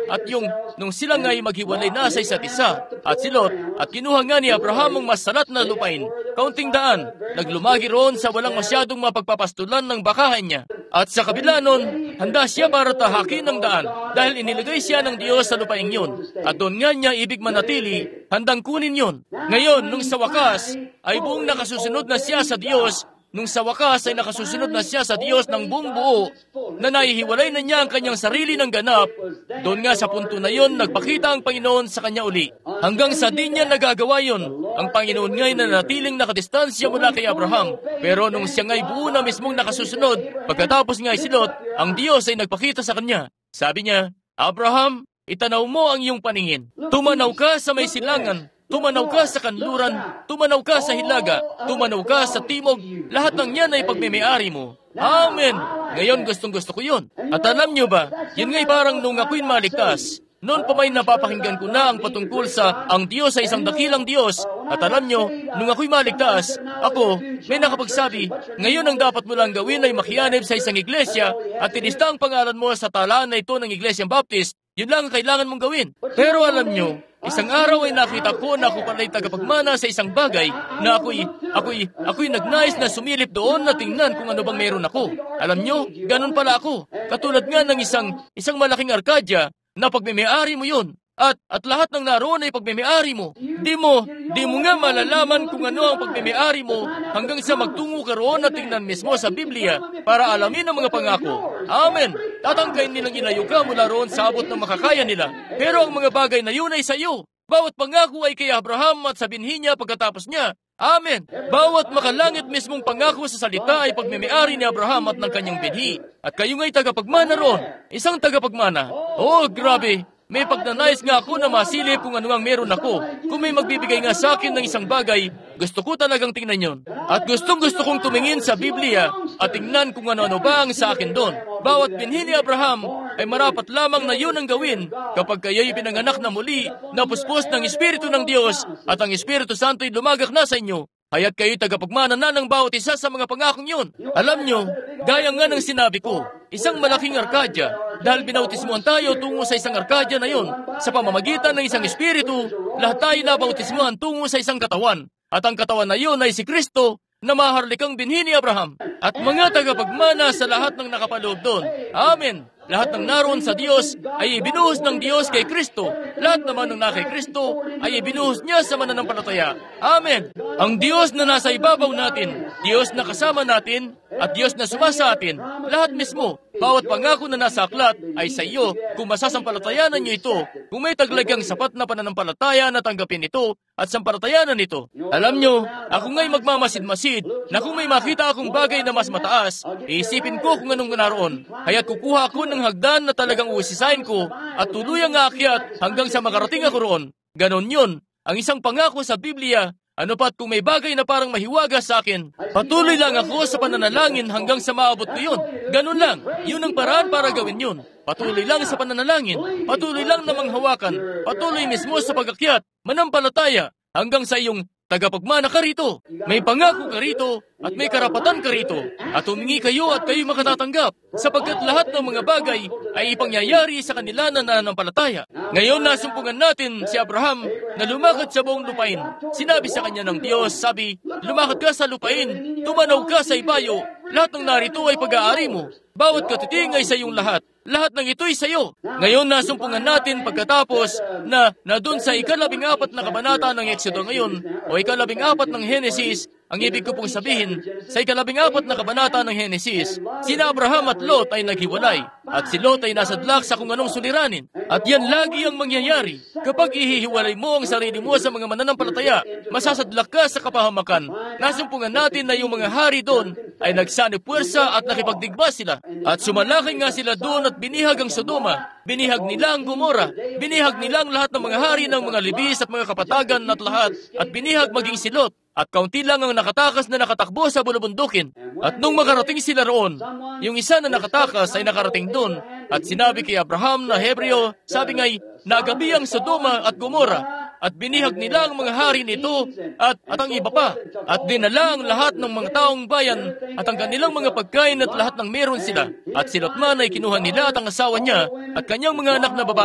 At yung nung sila nga'y maghiwalay na sa isa't isa, at si Lot, at kinuha nga ni Abraham ang masalat na lupain, kaunting daan, naglumagi roon sa walang masyadong mapagpapastulan ng bakahan niya. At sa kabila nun, handa siya para tahakin ng daan, dahil inilagay siya ng Diyos sa lupain yun. At doon nga niya ibig manatili, handang kunin yun. Ngayon, nung sa wakas, ay buong nakasusunod na siya sa Diyos, nung sa wakas ay nakasusunod na siya sa Diyos ng buong buo, na naihiwalay na niya ang kanyang sarili ng ganap, doon nga sa punto na yon, nagpakita ang Panginoon sa kanya uli. Hanggang sa di niya nagagawa yon, ang Panginoon nga'y nanatiling nakadistansya mula kay Abraham. Pero nung siya nga'y buo na mismong nakasusunod, pagkatapos nga'y si Lot, ang Diyos ay nagpakita sa kanya. Sabi niya, Abraham, itanaw mo ang iyong paningin. Tumanaw ka sa may silangan. Tumanaw ka sa kanluran, tumanaw ka sa hilaga, tumanaw ka sa timog, lahat ng yan ay pagmemeari mo. Amen! Ngayon gustong gusto ko yun. At alam nyo ba, yun nga'y parang nung ako'y maligtas, noon pa may napapakinggan ko na ang patungkol sa ang Diyos ay isang dakilang Diyos. At alam nyo, nung ako'y maligtas, ako, may nakapagsabi, ngayon ang dapat mo lang gawin ay makianib sa isang iglesia at tinista ang pangalan mo sa talaan na ito ng Iglesyang Baptist. Yun lang ang kailangan mong gawin. Pero alam nyo, isang araw ay nakita ko na ako pala'y tagapagmana sa isang bagay na ako'y, ako'y, ako'y nagnais na sumilip doon na tingnan kung ano bang meron ako. Alam nyo, ganun pala ako. Katulad nga ng isang, isang malaking arkadya na pagmemeari mo yun. At, at lahat ng naroon ay pagmemeari mo. Di mo, di mo nga malalaman kung ano ang pagmemeari mo hanggang sa magtungo ka roon at tingnan mismo sa Biblia para alamin ang mga pangako. Amen! Tatangkain nilang ilayo ka mula roon sa abot ng makakaya nila. Pero ang mga bagay na yun ay sa iyo. Bawat pangako ay kay Abraham at sa binhi niya pagkatapos niya. Amen! Bawat makalangit mismong pangako sa salita ay pagmemeari ni Abraham at ng kanyang binhi. At kayo nga'y tagapagmana roon. Isang tagapagmana. Oh, grabe! May pagnanais nga ako na masilip kung ano ang meron ako. Kung may magbibigay nga sa akin ng isang bagay, gusto ko talagang tingnan yon. At gustong gusto kong tumingin sa Biblia at tingnan kung ano-ano ba ang sa akin doon. Bawat binhi ni Abraham ay marapat lamang na yun ang gawin kapag kayo'y pinanganak na muli, napuspos ng Espiritu ng Diyos at ang Espiritu Santo'y lumagak na sa inyo. Haya't kayo'y tagapagmana na ng bawat isa sa mga pangakong yun. Alam nyo, gaya nga ng sinabi ko, isang malaking arkadya, dahil binautismuhan tayo tungo sa isang arkadya na yun. Sa pamamagitan ng isang espiritu, lahat tayo nabautismuhan tungo sa isang katawan. At ang katawan na yun ay si Kristo, na maharlikang binhi ni Abraham. At mga tagapagmana sa lahat ng nakapaloob doon. Amen! Lahat ng naroon sa Diyos ay ibinuhos ng Diyos kay Kristo. Lahat naman ng na kay Kristo ay ibinuhos niya sa mananampalataya. Amen! Ang Diyos na nasa ibabaw natin, Diyos na kasama natin, at Diyos na sumasa atin, lahat mismo, bawat pangako na nasa aklat ay sa iyo kung masasampalatayanan niyo ito, kung may taglagang sapat na pananampalataya na tanggapin ito at sampalatayanan ito. Alam nyo, ako nga'y magmamasid-masid na kung may makita akong bagay na mas mataas, iisipin ko kung anong naroon. Kaya't kukuha ako ng hagdan na talagang usisain ko at tuluyang aakyat hanggang sa makarating ako roon. Ganon yun. Ang isang pangako sa Biblia, ano pat kung may bagay na parang mahiwaga sa akin, patuloy lang ako sa pananalangin hanggang sa maabot ko yun. Ganon lang. Yun ang paraan para gawin yun. Patuloy lang sa pananalangin. Patuloy lang na manghawakan. Patuloy mismo sa pag-akyat. Manampalataya hanggang sa iyong tagapagmana ka rito. May pangako ka rito at may karapatan ka rito. At humingi kayo at kayo makatatanggap sapagkat lahat ng mga bagay ay ipangyayari sa kanila na nananampalataya. Ngayon nasumpungan natin si Abraham na lumakad sa buong lupain. Sinabi sa kanya ng Diyos, sabi, lumakad ka sa lupain, tumanaw ka sa ibayo, lahat ng narito ay pag-aari mo. Bawat katiting ay sa iyong lahat. Lahat ng ito'y sa iyo. Ngayon nasumpungan natin pagkatapos na na doon sa ikalabing apat na kabanata ng Exodo ngayon o ikalabing apat ng Henesis, ang ibig ko pong sabihin, sa ikalabing apat na kabanata ng Henesis, sina Abraham at Lot ay naghiwalay at si Lot ay nasadlak sa kung anong suliranin. At yan lagi ang mangyayari. Kapag ihihiwalay mo ang sarili mo sa mga mananampalataya, masasadlak ka sa kapahamakan. Nasumpungan natin na yung mga hari doon ay nagsanib puwersa at nakipagdigma sila. At sumalakay nga sila doon at binihag ang Sodoma, binihag nila ang Gomora, binihag nila ang lahat ng mga hari ng mga libis at mga kapatagan at lahat, at binihag maging si Lot. At kaunti lang ang nakatakas na nakatakbo sa bulubundukin. At nung makarating sila roon, yung isa na nakatakas ay nakarating doon. At sinabi kay Abraham na Hebreo, sabi nga'y, nagabi ang Sodoma at Gomora, at binihag nila ang mga hari nito at, at ang iba pa. At dinala ang lahat ng mga taong bayan at ang kanilang mga pagkain at lahat ng meron sila. At si Lot man ay kinuha nila at ang asawa niya at kanyang mga anak na babae.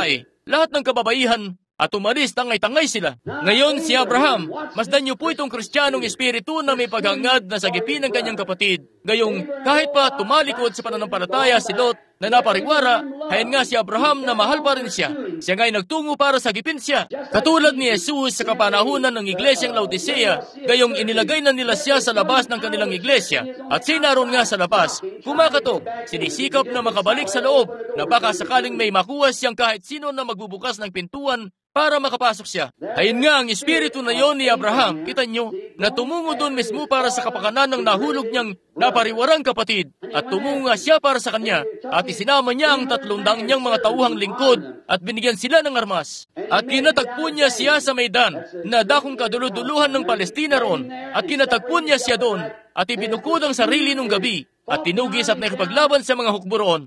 lahat ng kababaihan at umalis, tangay-tangay sila. Ngayon si Abraham, masdan niyo po itong Kristiyanong espiritu na may paghangad na sagipin ng kanyang kapatid. Gayong kahit pa tumalikod sa pananampalataya si Lot na napariwara, hayan nga si Abraham na mahal pa rin siya. Siya nga'y nagtungo para sagipin siya. Katulad ni Jesus sa kapanahunan ng iglesyang Laodicea, gayong inilagay na nila siya sa labas ng kanilang iglesia. At siya naroon nga sa labas, kumakatok, sinisikap na makabalik sa loob, na baka sakaling may makuha siyang kahit sino na magbubukas ng pintuan para makapasok siya. Ayun nga ang espiritu na yon ni Abraham, kita nyo, na tumungo doon mismo para sa kapakanan ng nahulog niyang napariwarang kapatid. At tumungo nga siya para sa kanya. At isinama niya ang tatlong daang niyang mga tauhang lingkod at binigyan sila ng armas. At kinatagpo niya siya sa Maidan, na dakong kaduluduluhan ng Palestina roon. At kinatagpo niya siya doon at ibinukod ang sarili nung gabi at tinugis at nakipaglaban sa mga hukbo roon.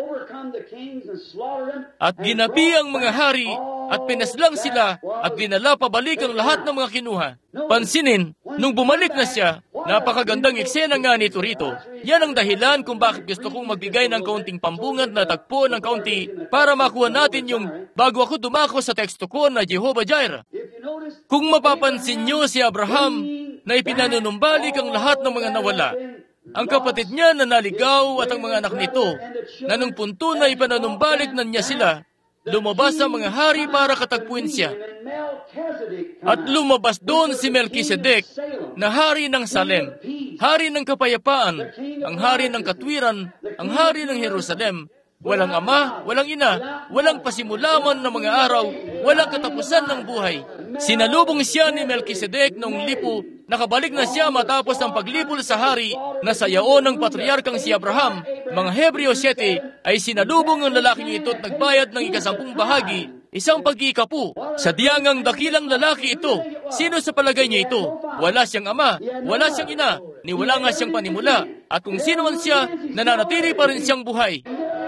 At ginapi ang mga hari at pinaslang sila at dinala pabalik ang lahat ng mga kinuha. Pansinin, nung bumalik na siya, napakagandang eksena nga nito rito. Yan ang dahilan kung bakit gusto kong magbigay ng kaunting pambungad na tagpo ng kaunti para makuha natin yung bago ako dumako sa teksto ko na Jehovah Jireh. Kung mapapansin niyo si Abraham na ipinanunumbalik ang lahat ng mga nawala, ang kapatid niya na naligaw at ang mga anak nito, na nung punto na ipananumbalik na niya sila, lumabas ang mga hari para katagpuin siya. At lumabas doon si Melchizedek, na hari ng Salem, hari ng kapayapaan, ang hari ng katwiran, ang hari ng Jerusalem. Walang ama, walang ina, walang pasimulaman ng mga araw, walang katapusan ng buhay. Sinalubong siya ni Melchizedek noong lipo, nakabalik na siya matapos ang paglipol sa hari na sa yaon ng patriarkang si Abraham. Mga Hebreo siyete ay sinalubong ang lalaking ito at nagbayad ng ikasampung bahagi, isang pag-iikapu. Sa diyangang dakilang lalaki ito, sino sa palagay niya ito? Wala siyang ama, wala siyang ina, ni wala nga siyang panimula, at kung sino man siya, nananatili pa rin siyang buhay.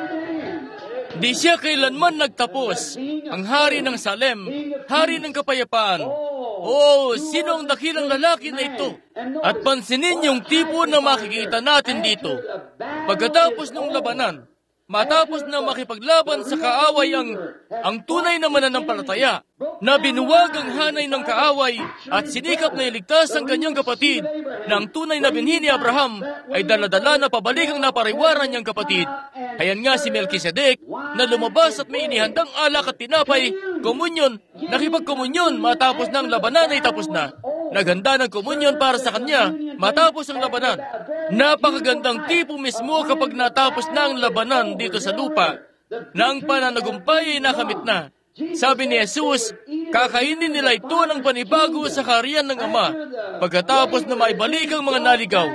Di siya kailanman nagtapos. Ang hari ng Salem, hari ng kapayapaan. Oh, sino ang dakilang lalaki na ito? At pansinin yung tipo na makikita natin dito. Pagkatapos ng labanan, matapos na makipaglaban sa kaaway ang, ang tunay na mananampalataya, na binuwag ang hanay ng kaaway at sinikap na iligtas ang kanyang kapatid, na ang tunay na binhi ni Abraham ay daladala na pabalik ang napariwaran niyang kapatid. Ayan nga si Melchizedek na lumabas at may inihandang alak at tinapay, komunyon, nakipagkomunyon matapos na ang labanan ay tapos na. Naghanda ng komunyon para sa kanya matapos ang labanan. Napakagandang tipo mismo kapag natapos na ang labanan dito sa lupa, na ang pananagumpay ay nakamit na. Sabi ni Jesus, kakainin nila ito ng panibago sa kaharian ng Ama, pagkatapos na maibalik ang mga naligaw.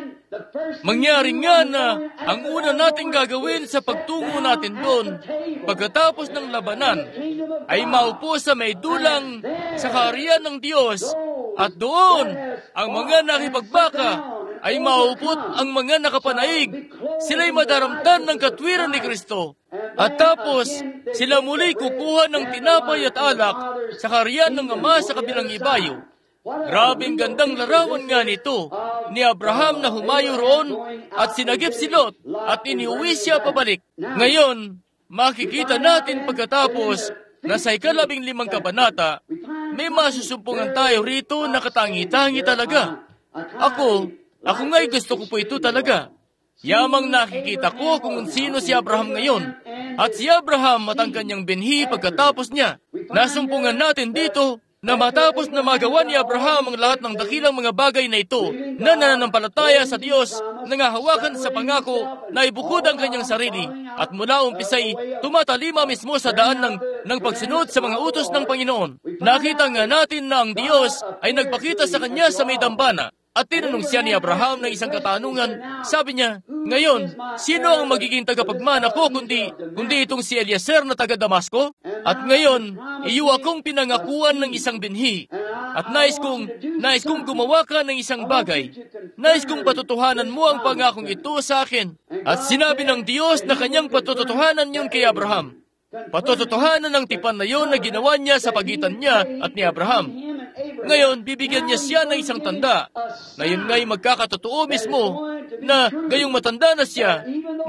Mangyari nga na ang una nating gagawin sa pagtungo natin doon, pagkatapos ng labanan, ay maupo sa may dulang sa kaharian ng Diyos, at doon ang mga nakipagbaka ay maupot ang mga nakapanaig. Sila'y madaramtan ng katwiran ni Kristo. At tapos, sila muli kukuha ng tinapay at alak sa kaharian ng Ama sa kabilang ibayo. Grabing gandang larawan nga nito ni Abraham na humayo roon at sinagip si Lot at iniuwi siya pabalik. Ngayon, makikita natin pagkatapos na sa ikalabing limang kabanata, may masusumpungan tayo rito na katangi-tangi talaga. Ako, ako nga'y gusto ko po ito talaga. Yamang nakikita ko kung sino si Abraham ngayon. At si Abraham at ang kanyang binhi pagkatapos niya. Nasumpungan natin dito na matapos na magawa ni Abraham ang lahat ng dakilang mga bagay na ito, na nananampalataya sa Diyos, nangahawakan sa pangako na ibukod ang kanyang sarili, at mula umpisay, tumatalima mismo sa daan ng, ng pagsunod sa mga utos ng Panginoon. Nakita nga natin na ang Diyos ay nagpakita sa kanya sa may dambana. At tinanong siya ni Abraham ng isang katanungan. Sabi niya, ngayon, sino ang magiging tagapagmana ko kundi, kundi itong si Eliezer na taga Damasco? At ngayon, iyo akong pinangakuan ng isang binhi. At nais kong, nais kong gumawa ka ng isang bagay. Nais kong patutuhanan mo ang pangakong ito sa akin. At sinabi ng Diyos na kanyang patutuhanan yun kay Abraham. Patutuhanan ng tipan na yon na ginawa niya sa pagitan niya at ni Abraham. Ngayon, bibigyan niya siya ng isang tanda, na yun nga'y magkakatotoo mismo, na gayong matanda na siya,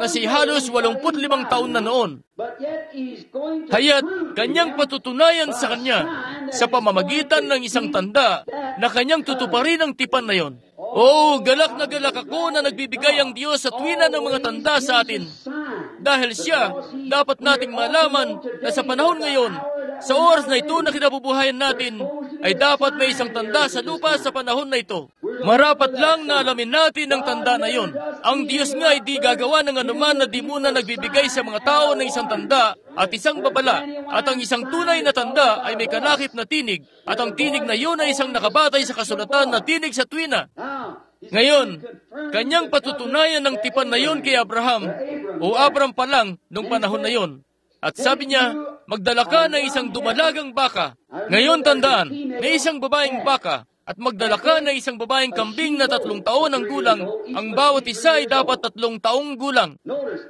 na si halos walongput limang taon na noon. Haya't kanyang patutunayan sa kanya sa pamamagitan ng isang tanda na kanyang tutuparin ang tipan na yon. Oh, galak na galak ako na nagbibigay ang Diyos sa tuwina ng mga tanda sa atin. Dahil siya, dapat nating malaman na sa panahon ngayon, sa oras na ito na kinabubuhayan natin, ay dapat may isang tanda sa lupa sa panahon na ito. Marapat lang na alamin natin ang tanda na yon. Ang Diyos nga ay di gagawa ng anuman na di muna nagbibigay sa mga tao ng isang tanda at isang babala. At ang isang tunay na tanda ay may kalakip na tinig. At ang tinig na yun ay isang nakabatay sa kasulatan na tinig sa tuwina. Ngayon, kanyang patutunayan ng tipan na yon kay Abraham, o Abram pa lang nung panahon na yon. At sabi niya, magdala ka ng isang dumalagang baka. Ngayon tandaan, may isang babaeng baka, at magdala ka ng isang babaeng kambing na tatlong taon ang gulang. Ang bawat isa ay dapat tatlong taong gulang.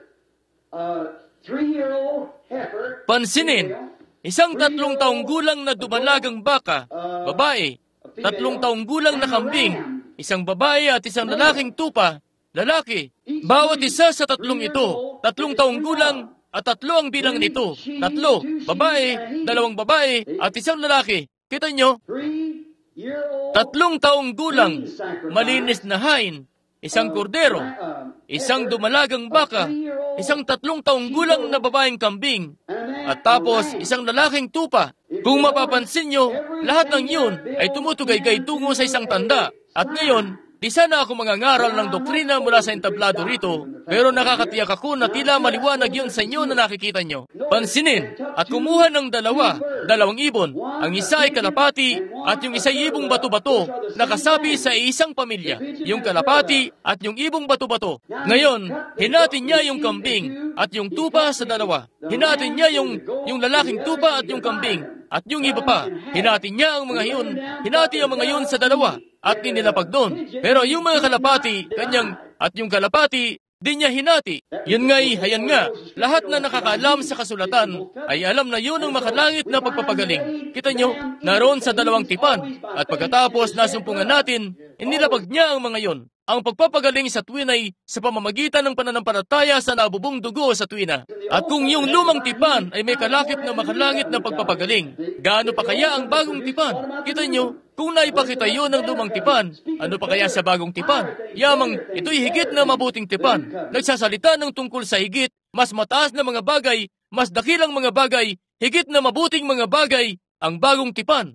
Pansinin, isang tatlong taong gulang na dumalagang baka, babae, tatlong taong gulang na kambing, isang babae at isang lalaking tupa, lalaki. Bawat isa sa tatlong ito, tatlong taong gulang, at tatlo ang bilang nito. Tatlo, babae, dalawang babae, at isang lalaki. Kita nyo? Tatlong taong gulang, malinis na hain, isang kordero, isang dumalagang baka, isang tatlong taong gulang na babaeng kambing, at tapos isang lalaking tupa. Kung mapapansin nyo, lahat ng yun ay tumutugay-gay tungo sa isang tanda. At ngayon, di sana ako mangangaral ng doktrina mula sa entablado rito, pero nakakatiyak ako na tila maliwanag yun sa inyo na nakikita nyo. Pansinin, at kumuha ng dalawa, dalawang ibon. Ang isa ay kalapati at yung isa ay ibong bato-bato, nakasapi sa isang pamilya. Yung kalapati at yung ibong bato-bato. Ngayon, hinatin niya yung kambing at yung tupa sa dalawa. Hinatin niya yung, yung lalaking tupa at yung kambing. At yung iba pa, hinatin niya ang mga yun, hinati ang mga yun sa dalawa, at ninilapag doon. Pero yung mga kalapati, kanyang, at yung kalapati, di niya hinati. Yun nga'y, hayan nga, lahat na nakakaalam sa kasulatan, ay alam na yun ang makalangit na pagpapagaling. Kita nyo, naroon sa dalawang tipan, at pagkatapos nasumpungan natin, inilapag niya ang mga yun. Ang pagpapagaling sa tuwina ay sa pamamagitan ng pananampalataya sa nabubong dugo sa tuwina. At kung yung lumang tipan ay may kalakip na makalangit na pagpapagaling, gaano pa kaya ang bagong tipan? Kita nyo, kung naipakita yun ng lumang tipan, ano pa kaya sa bagong tipan? Yamang ito'y higit na mabuting tipan. Nagsasalita ng tungkol sa higit, mas mataas na mga bagay, mas dakilang mga bagay, higit na mabuting mga bagay, ang bagong tipan.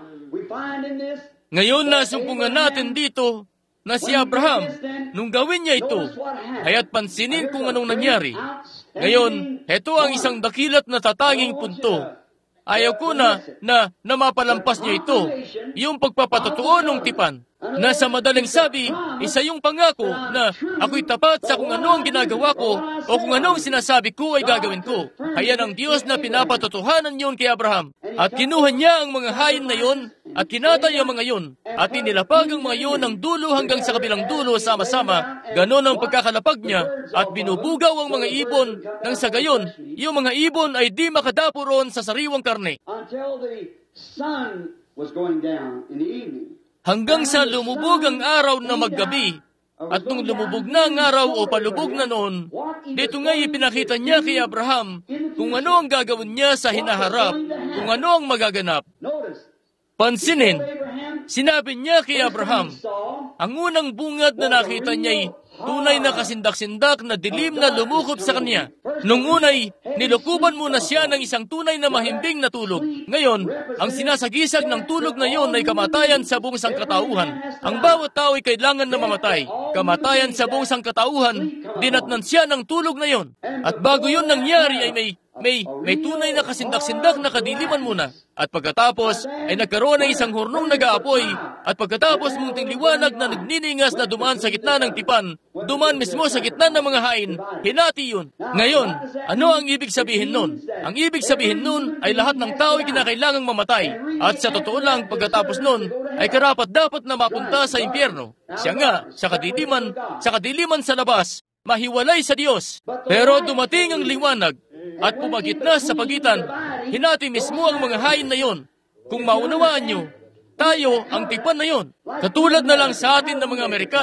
Ngayon nasumpungan natin dito, na si Abraham, nung gawin niya ito, kaya't pansinin kung anong nangyari. Ngayon, heto ang isang dakilat na tatanging punto. Ayaw ko na, na, na mapalampas niyo ito, yung pagpapatotoo ng tipan, na sa madaling sabi, isa yung pangako na ako'y tapat sa kung ano ang ginagawa ko o kung ano ang sinasabi ko ay gagawin ko. Kaya ng Diyos na pinapatotohanan yun kay Abraham. At kinuha niya ang mga hayin na yon at kinatay ang mga yon at inilapag ang mga yon ng dulo hanggang sa kabilang dulo sama-sama. Ganon ang pagkakalapag niya at binubugaw ang mga ibon nang sa gayon, yung mga ibon ay di makadapo roon sa sariwang karne. Hanggang sa lumubog ang araw na maggabi, at nung lumubog na ang araw o palubog na noon, dito nga ipinakita niya kay Abraham kung ano ang gagawin niya sa hinaharap, kung ano ang magaganap. Pansinin, sinabi niya kay Abraham, ang unang bungad na nakita niya'y tunay na kasindak-sindak na dilim na lumukop sa kanya. Nung unay, nilukuban muna siya ng isang tunay na mahimbing na tulog. Ngayon, ang sinasagisag ng tulog na iyon ay kamatayan sa buong sangkatauhan. Ang bawat tao ay kailangan na mamatay. Kamatayan sa buong sangkatauhan, dinatnan siya ng tulog na iyon. At bago yun nangyari ay may May, may tunay na kasindak-sindak na kadiliman muna. At pagkatapos ay nagkaroon ng isang hurnong nag-aapoy. At pagkatapos munting liwanag na nagniningas na dumaan sa gitna ng tipan, dumaan mismo sa gitna ng mga hain, hinati yun. Ngayon, ano ang ibig sabihin nun? Ang ibig sabihin nun ay lahat ng tao ay kinakailangang mamatay. At sa totoo lang, pagkatapos nun, ay karapat dapat na mapunta sa impyerno. Siya nga, sa kadiliman, sa kadiliman sa labas, mahiwalay sa Diyos. Pero dumating ang liwanag, at pumagit na sa pagitan, hinati mismo ang mga hain na yon. Kung maunawaan nyo, tayo ang tipan na yon. Katulad na lang sa atin ng mga Amerikano,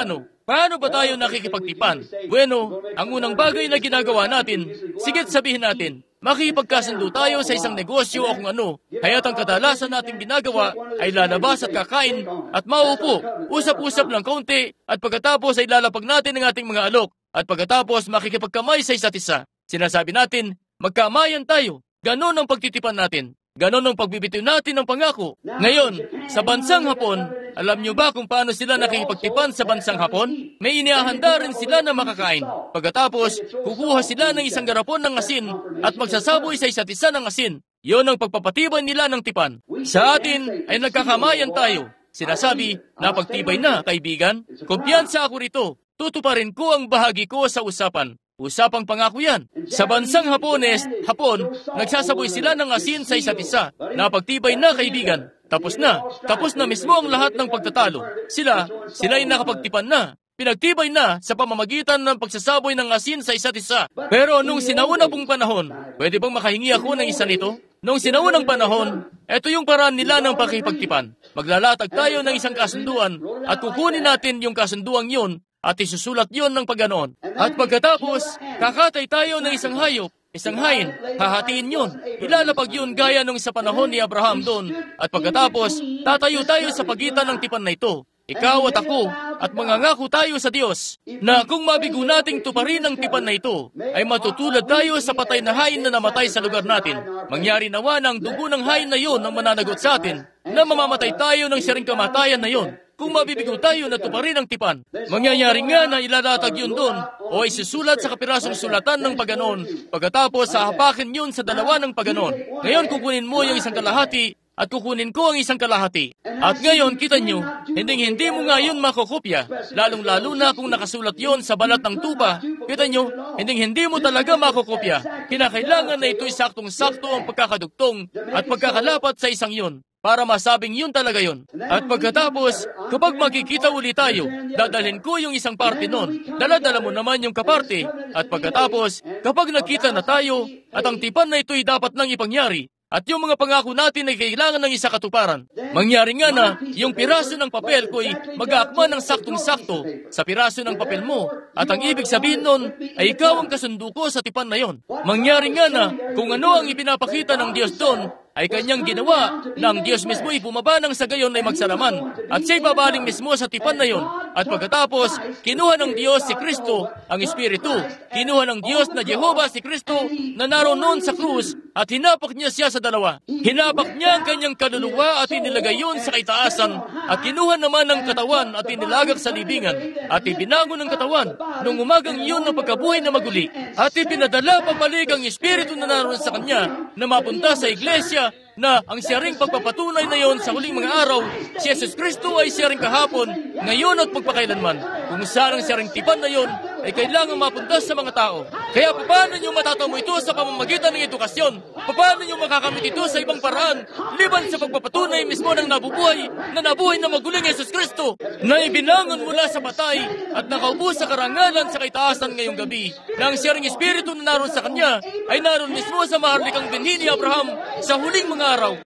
Paano ba tayo nakikipagtipan? Bueno, ang unang bagay na ginagawa natin, sigit sabihin natin, makikipagkasundo tayo sa isang negosyo o kung ano. Kaya't ang kadalasan nating ginagawa ay lalabas at kakain at mauupo, usap-usap lang kaunti at pagkatapos ay lalapag natin ang ating mga alok at pagkatapos makikipagkamay sa isa't isa. Sinasabi natin, magkamayan tayo. Ganon ang pagtitipan natin. Ganon ang pagbibitiw natin ng pangako. Ngayon, sa bansang Hapon, alam niyo ba kung paano sila nakikipagtipan sa bansang Hapon? May inihahanda rin sila na makakain. Pagkatapos, kukuha sila ng isang garapon ng asin at magsasaboy sa isa't isa ng asin. Yon ang pagpapatibay nila ng tipan. Sa atin ay nagkakamayan tayo. Sinasabi, napagtibay na, kaibigan. Kumpiyansa ako rito. Tutuparin ko ang bahagi ko sa usapan. Usapang pangako yan. Sa bansang Hapones, Hapon, nagsasaboy sila ng asin sa isa't isa. Napagtibay na, kaibigan. Tapos na. Tapos na mismo ang lahat ng pagtatalo. Sila, sila ay nakapagtipan na. Pinagtibay na sa pamamagitan ng pagsasaboy ng asin sa isa't isa. Pero nung sinauna pong panahon, pwede bang makahingi ako ng isa nito? Nung sinaunang panahon, ito yung paraan nila ng pakipagtipan. Maglalatag tayo ng isang kasunduan at kukunin natin yung kasunduang yun at isusulat yon ng paganoon. At pagkatapos, kakatay tayo ng isang hayop, isang hayin, hahatiin yon. Ilalapag yun gaya nung sa panahon ni Abraham doon. At pagkatapos, tatayo tayo sa pagitan ng tipan na ito. Ikaw at ako, at mangangako tayo sa Diyos, na kung mabigo nating tuparin ang tipan na ito, ay matutulad tayo sa patay na hayin na namatay sa lugar natin. Mangyari nawa ng dugo ng hayin na yon ang mananagot sa atin, na mamamatay tayo ng siyaring kamatayan na yon. Kung mabibigo tayo na tuparin ang tipan, mangyayari nga na ilalatag yun doon o isusulat sa kapirasong sulatan ng paganoon. Pagkatapos, hahapakin yun sa dalawa ng paganoon. Ngayon, kukunin mo yung isang kalahati at kukunin ko ang isang kalahati. At ngayon, kita nyo, hindi-hindi mo nga yun makokopya, lalong-lalo na kung nakasulat yun sa balat ng tupa. Kita nyo, hindi-hindi mo talaga makokopya. Kinakailangan na ito'y saktong-sakto ang pagkakadugtong at pagkakalapat sa isang yun, para masabing yun talaga yun. At pagkatapos, kapag magkikita uli tayo, dadalhin ko yung isang parte nun. Dala-dala mo naman yung kaparte. At pagkatapos, kapag nakita na tayo, at ang tipan na ito'y dapat nang ipangyari, at yung mga pangako natin ay kailangan ng isa katuparan. Mangyari nga na, yung piraso ng papel ko'y mag-aakma ng saktong-sakto sa piraso ng papel mo. At ang ibig sabihin nun ay ikaw ang kasundo ko sa tipan na yon. Mangyari nga na, kung ano ang ipinapakita ng Diyos doon, ay kanyang ginawa na ang Diyos mismo ay bumaba ng sa gayon ay magsalaman. At siya'y babaling mismo sa tipan na yon. At pagkatapos, kinuha ng Diyos si Kristo, ang Espiritu. Kinuha ng Diyos na Jehovah si Kristo na naroon noon sa krus at hinapak niya siya sa dalawa. Hinapak niya ang kanyang kaluluwa at inilagay yun sa kaitaasan at kinuha naman ng katawan at inilagak sa libingan at ibinago ng katawan nung umagang yun ng pagkabuhay na maguli at ipinadala pabalik ang Espiritu na naroon sa kanya na mapunta sa iglesia na ang siya ring pagpapatunay na yon sa huling mga araw, si Jesus Kristo ay siya ring kahapon, ngayon at magpakailanman. Kung saan ang siya ring tipan na yon ay kailangang mapunta sa mga tao. Kaya paano nyo matatamo ito sa pamamagitan ng edukasyon? Paano nyo makakamit ito sa ibang paraan? Liban sa pagpapatunay mismo ng nabubuhay, na nabuhay na maguling Jesus Kristo, na ibinangon mula sa patay at nakaupo sa karangalan sa kaitaasan ngayong gabi, na ang siya ring Espiritu na naroon sa kanya ay naroon mismo sa maharlikang binhi ni Abraham sa huling mga araw,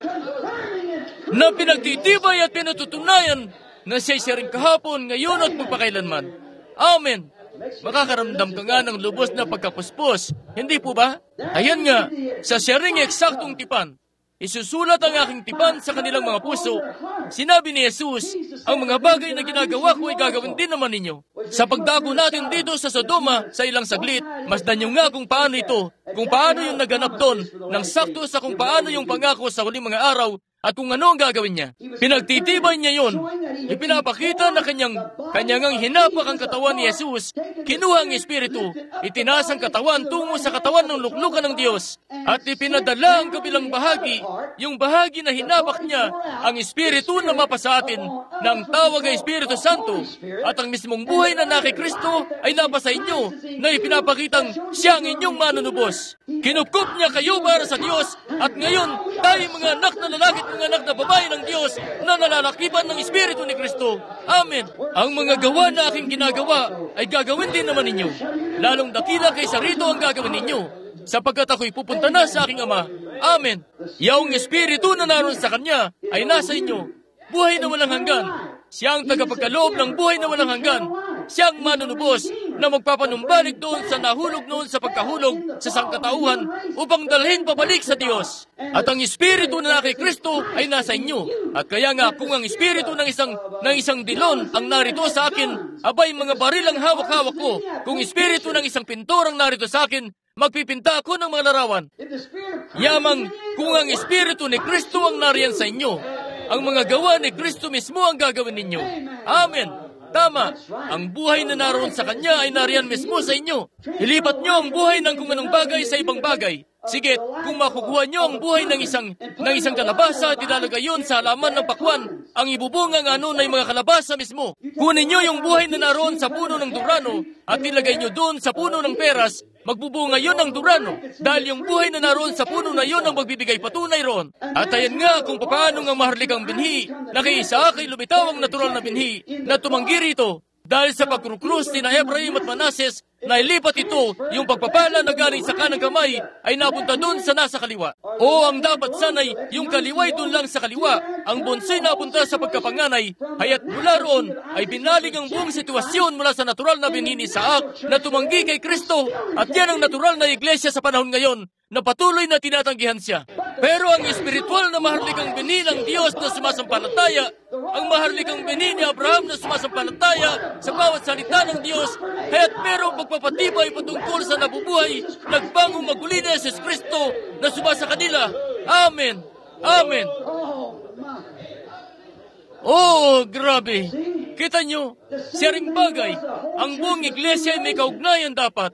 na pinagtitibay at pinatutunayan na siya'y siya rin kahapon, ngayon at magpakailanman. Amen. Makakaramdam ka nga ng lubos na pagkapuspos, hindi po ba? Ayan nga, sa siya ring eksaktong tipan, isusulat ang aking tipan sa kanilang mga puso. Sinabi ni Jesus, ang mga bagay na ginagawa ko ay gagawin din naman ninyo. Sa pagdako natin dito sa Sodoma sa ilang saglit, masdan nyo nga kung paano ito, kung paano yung naganap doon, nang sakto sa kung paano yung pangako sa huling mga araw, at kung ano ang gagawin niya. Pinagtitibay niya yon. Ipinapakita na kanyang, kanyang ang hinapak ang katawan ni Jesus. Kinuha ang Espiritu, itinaas ang katawan tungo sa katawan ng luklukan ng Diyos. At ipinadala ang kabilang bahagi, yung bahagi na hinapak niya, ang Espiritu na mapa sa atin, ng tawag ay Espiritu Santo. At ang mismong buhay na naki Kristo ay napa sa inyo, na ipinapakitang siya ang inyong manunubos. Kinupkup niya kayo para sa Diyos, at ngayon, tayo mga anak na lalaki, mga anak na babae ng Diyos na nalalakipan ng Espiritu ni Kristo. Amen. Ang mga gawa na aking ginagawa ay gagawin din naman ninyo. Lalong dakila kaysa rito ang gagawin ninyo, sapagkat ako'y pupunta na sa aking Ama. Amen. Yaong Espiritu na naroon sa Kanya ay nasa inyo. Buhay na walang hanggan. Siya ang tagapagkaloob ng buhay na walang hanggan. siyang manunubos na magpapanumbalik doon sa nahulog noon sa pagkahulog sa sangkatauhan upang dalhin pabalik sa Diyos. At ang Espiritu na kay Kristo ay nasa inyo. At kaya nga kung ang Espiritu ng isang, ng isang dilon ang narito sa akin, abay mga baril ang hawak-hawak ko. Kung Espiritu ng isang pintor ang narito sa akin, magpipinta ako ng mga larawan. Yamang kung ang Espiritu ni Kristo ang nariyan sa inyo, ang mga gawa ni Kristo mismo ang gagawin ninyo. Amen. Tama. Ang buhay na naroon sa Kanya ay nariyan mismo sa inyo. Ilipat nyo ang buhay ng kung anong bagay sa ibang bagay. Sige, kung makukuha nyo ang buhay ng isang, ng isang kalabasa at ilalagay yun sa halaman ng pakwan, ang ibubungang ano na yung mga kalabasa mismo. Kunin nyo yung buhay na naroon sa puno ng durano at ilagay nyo doon sa puno ng peras, magbubunga yun ng durano. Dahil yung buhay na naroon sa puno na yun ang magbibigay patunay roon. At ayan nga kung paano ang maharlikang binhi na kay Isaac ay lumitaw ang natural na binhi na tumanggi rito. Dahil sa pagkrukrus ni na Ephraim at Manases, nailipat ito, yung pagpapala na galing sa kanang kamay ay napunta doon sa nasa kaliwa. O ang dapat sanay, yung kaliway doon lang sa kaliwa, ang bunsoy napunta sa pagkapanganay, haya't mula roon ay binaling ang buong sitwasyon mula sa natural na binhi ni Isaac na tumanggi kay Kristo, at yan ang natural na iglesia sa panahon ngayon na patuloy na tinatanggihan siya. Pero ang espiritual na maharlikang binhi ng Diyos na sumasampalataya, ang maharlikang binhi ni Abraham na sumasampalataya sa bawat salita ng Diyos, kaya't merong pagpapatibay patungkol sa nabubuhay, nagbangong maguli na Jesus Kristo na sumasa kanila. Amen. Amen. Oh, grabe. Kita nyo, siya ring bagay, ang buong iglesia ay may kaugnayan dapat.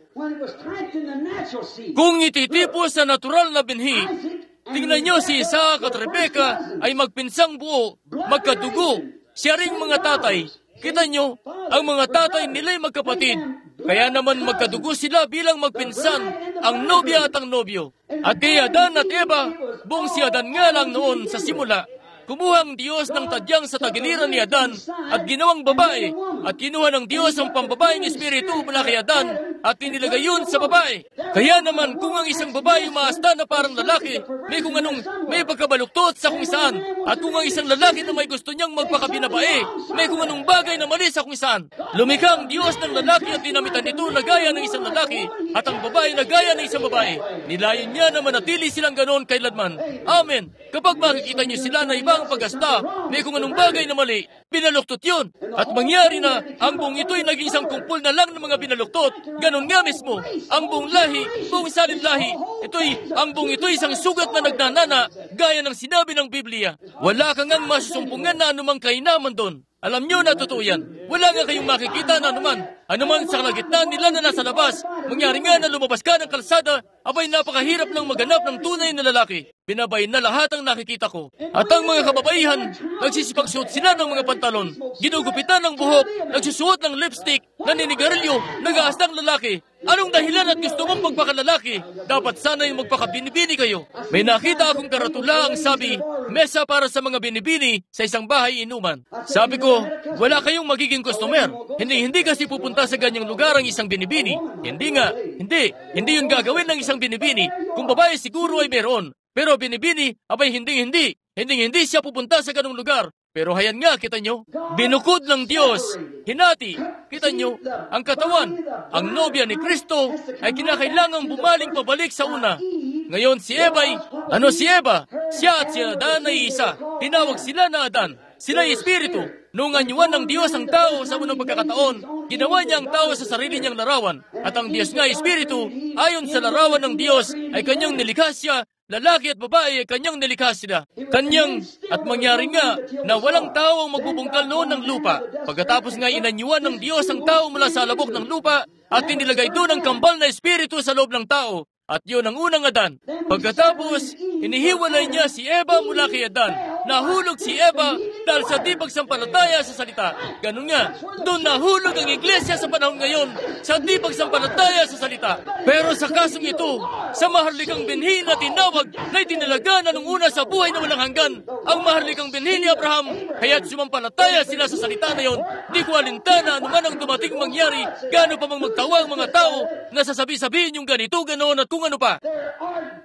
Kung ititipo sa natural na binhi, tingnan nyo si Isaac at Rebecca ay magpinsang buo, magkadugo. Siya ring mga tatay. Kita nyo, ang mga tatay nila'y magkapatid. Kaya naman magkadugo sila bilang magpinsan, ang nobya at ang nobyo. At kay Adan at Eva, buong si Adan nga lang noon sa simula. Kumuha ang Diyos ng tadyang sa tagiliran ni Adan at ginawang babae, at kinuha ng Diyos ang pambabaeng espiritu mula kay Adan at inilagay yun sa babae. Kaya naman kung ang isang babae umaasta na parang lalaki, may kung anong may pagkabaluktot sa kung saan, at kung ang isang lalaki na may gusto niyang magpakabinabae, may kung anong bagay na mali sa kung saan. Lumikha ang Diyos ng lalaki at dinamitan nito na gaya ng isang lalaki at ang babae na gaya ng isang babae. Nilayon niya na manatili silang ganoon kailanman. Amen. Kapag makikita niyo sila na iba ang pag-asta, may kung anong bagay na mali, binaluktot yun. At mangyari na, ang buong ito'y naging isang kumpul na lang ng mga binaluktot. Ganon nga mismo, ang buong lahi, buong salin lahi, ito'y, ang buong ito'y isang sugat na nagnanana, gaya ng sinabi ng Biblia. Wala kang ang masusumpungan na anumang kainaman doon. Alam nyo na totoo yan. Wala nga kayong makikita na anuman. Anuman sa kalagitnaan nila na nasa labas. Mangyari nga na lumabas ka ng kalsada, abay napakahirap lang maganap ng tunay na lalaki. Binabay na lahat ang nakikita ko. At ang mga kababaihan, nagsisipagsuot sila ng mga pantalon, ginugupitan ng buhok, nagsusuot ng lipstick, naninigarilyo, nag-aas ng lalaki. Anong dahilan at gusto mong magpakalalaki? Dapat sana'y magpakabinibini kayo. May nakita akong karatula ang sabi, mesa para sa mga binibini sa isang bahay inuman. Sabi ko, wala kayong magiging customer. Hindi, hindi kasi pupunta sa ganyang lugar ang isang binibini. Hindi nga, hindi. Hindi yun gagawin ng isang binibini. Kung babae siguro ay meron. Pero binibini, abay hindi, hindi. Hindi, hindi siya pupunta sa ganong lugar. Pero hayan nga, kita nyo, binukod ng Diyos, hinati, kita nyo, ang katawan, ang nobya ni Kristo ay kinakailangang bumaling pabalik sa una. Ngayon si Eva ay, ano si Eva? Siya at si Adan ay isa. Tinawag sila na Adan. Sila ay espiritu. Noong anyuan ng Diyos ang tao sa unang pagkakataon, ginawa niya ang tao sa sarili niyang larawan. At ang Diyos nga espiritu, ayon sa larawan ng Diyos, ay kanyang nilikha siya. Lalaki at babae ay kanyang nilikha sila. Kanyang, at mangyari nga, na walang tao ang magbubungkal noon ng lupa. Pagkatapos nga inanyuan ng Diyos ang tao mula sa labok ng lupa, at inilagay doon ang kambal na espiritu sa loob ng tao. At yun ang unang Adan. Pagkatapos, inihiwalay niya si Eva mula kay Adan. Nahulog si Eva dahil sa di pagsampalataya sa salita. Ganun nga, doon nahulog ang iglesia sa panahon ngayon sa di pagsampalataya sa salita. Pero sa kasong ito, sa maharlikang binhi na tinawag na itinalaga na nung una sa buhay na walang hanggan, ang maharlikang binhi ni Abraham, kaya't sumampalataya sila sa salita na yon. Di ko alintana anuman ang dumating mangyari, gaano pa mang magtawa ang mga tao na sasabi-sabihin yung ganito, ganoon at kung ano pa.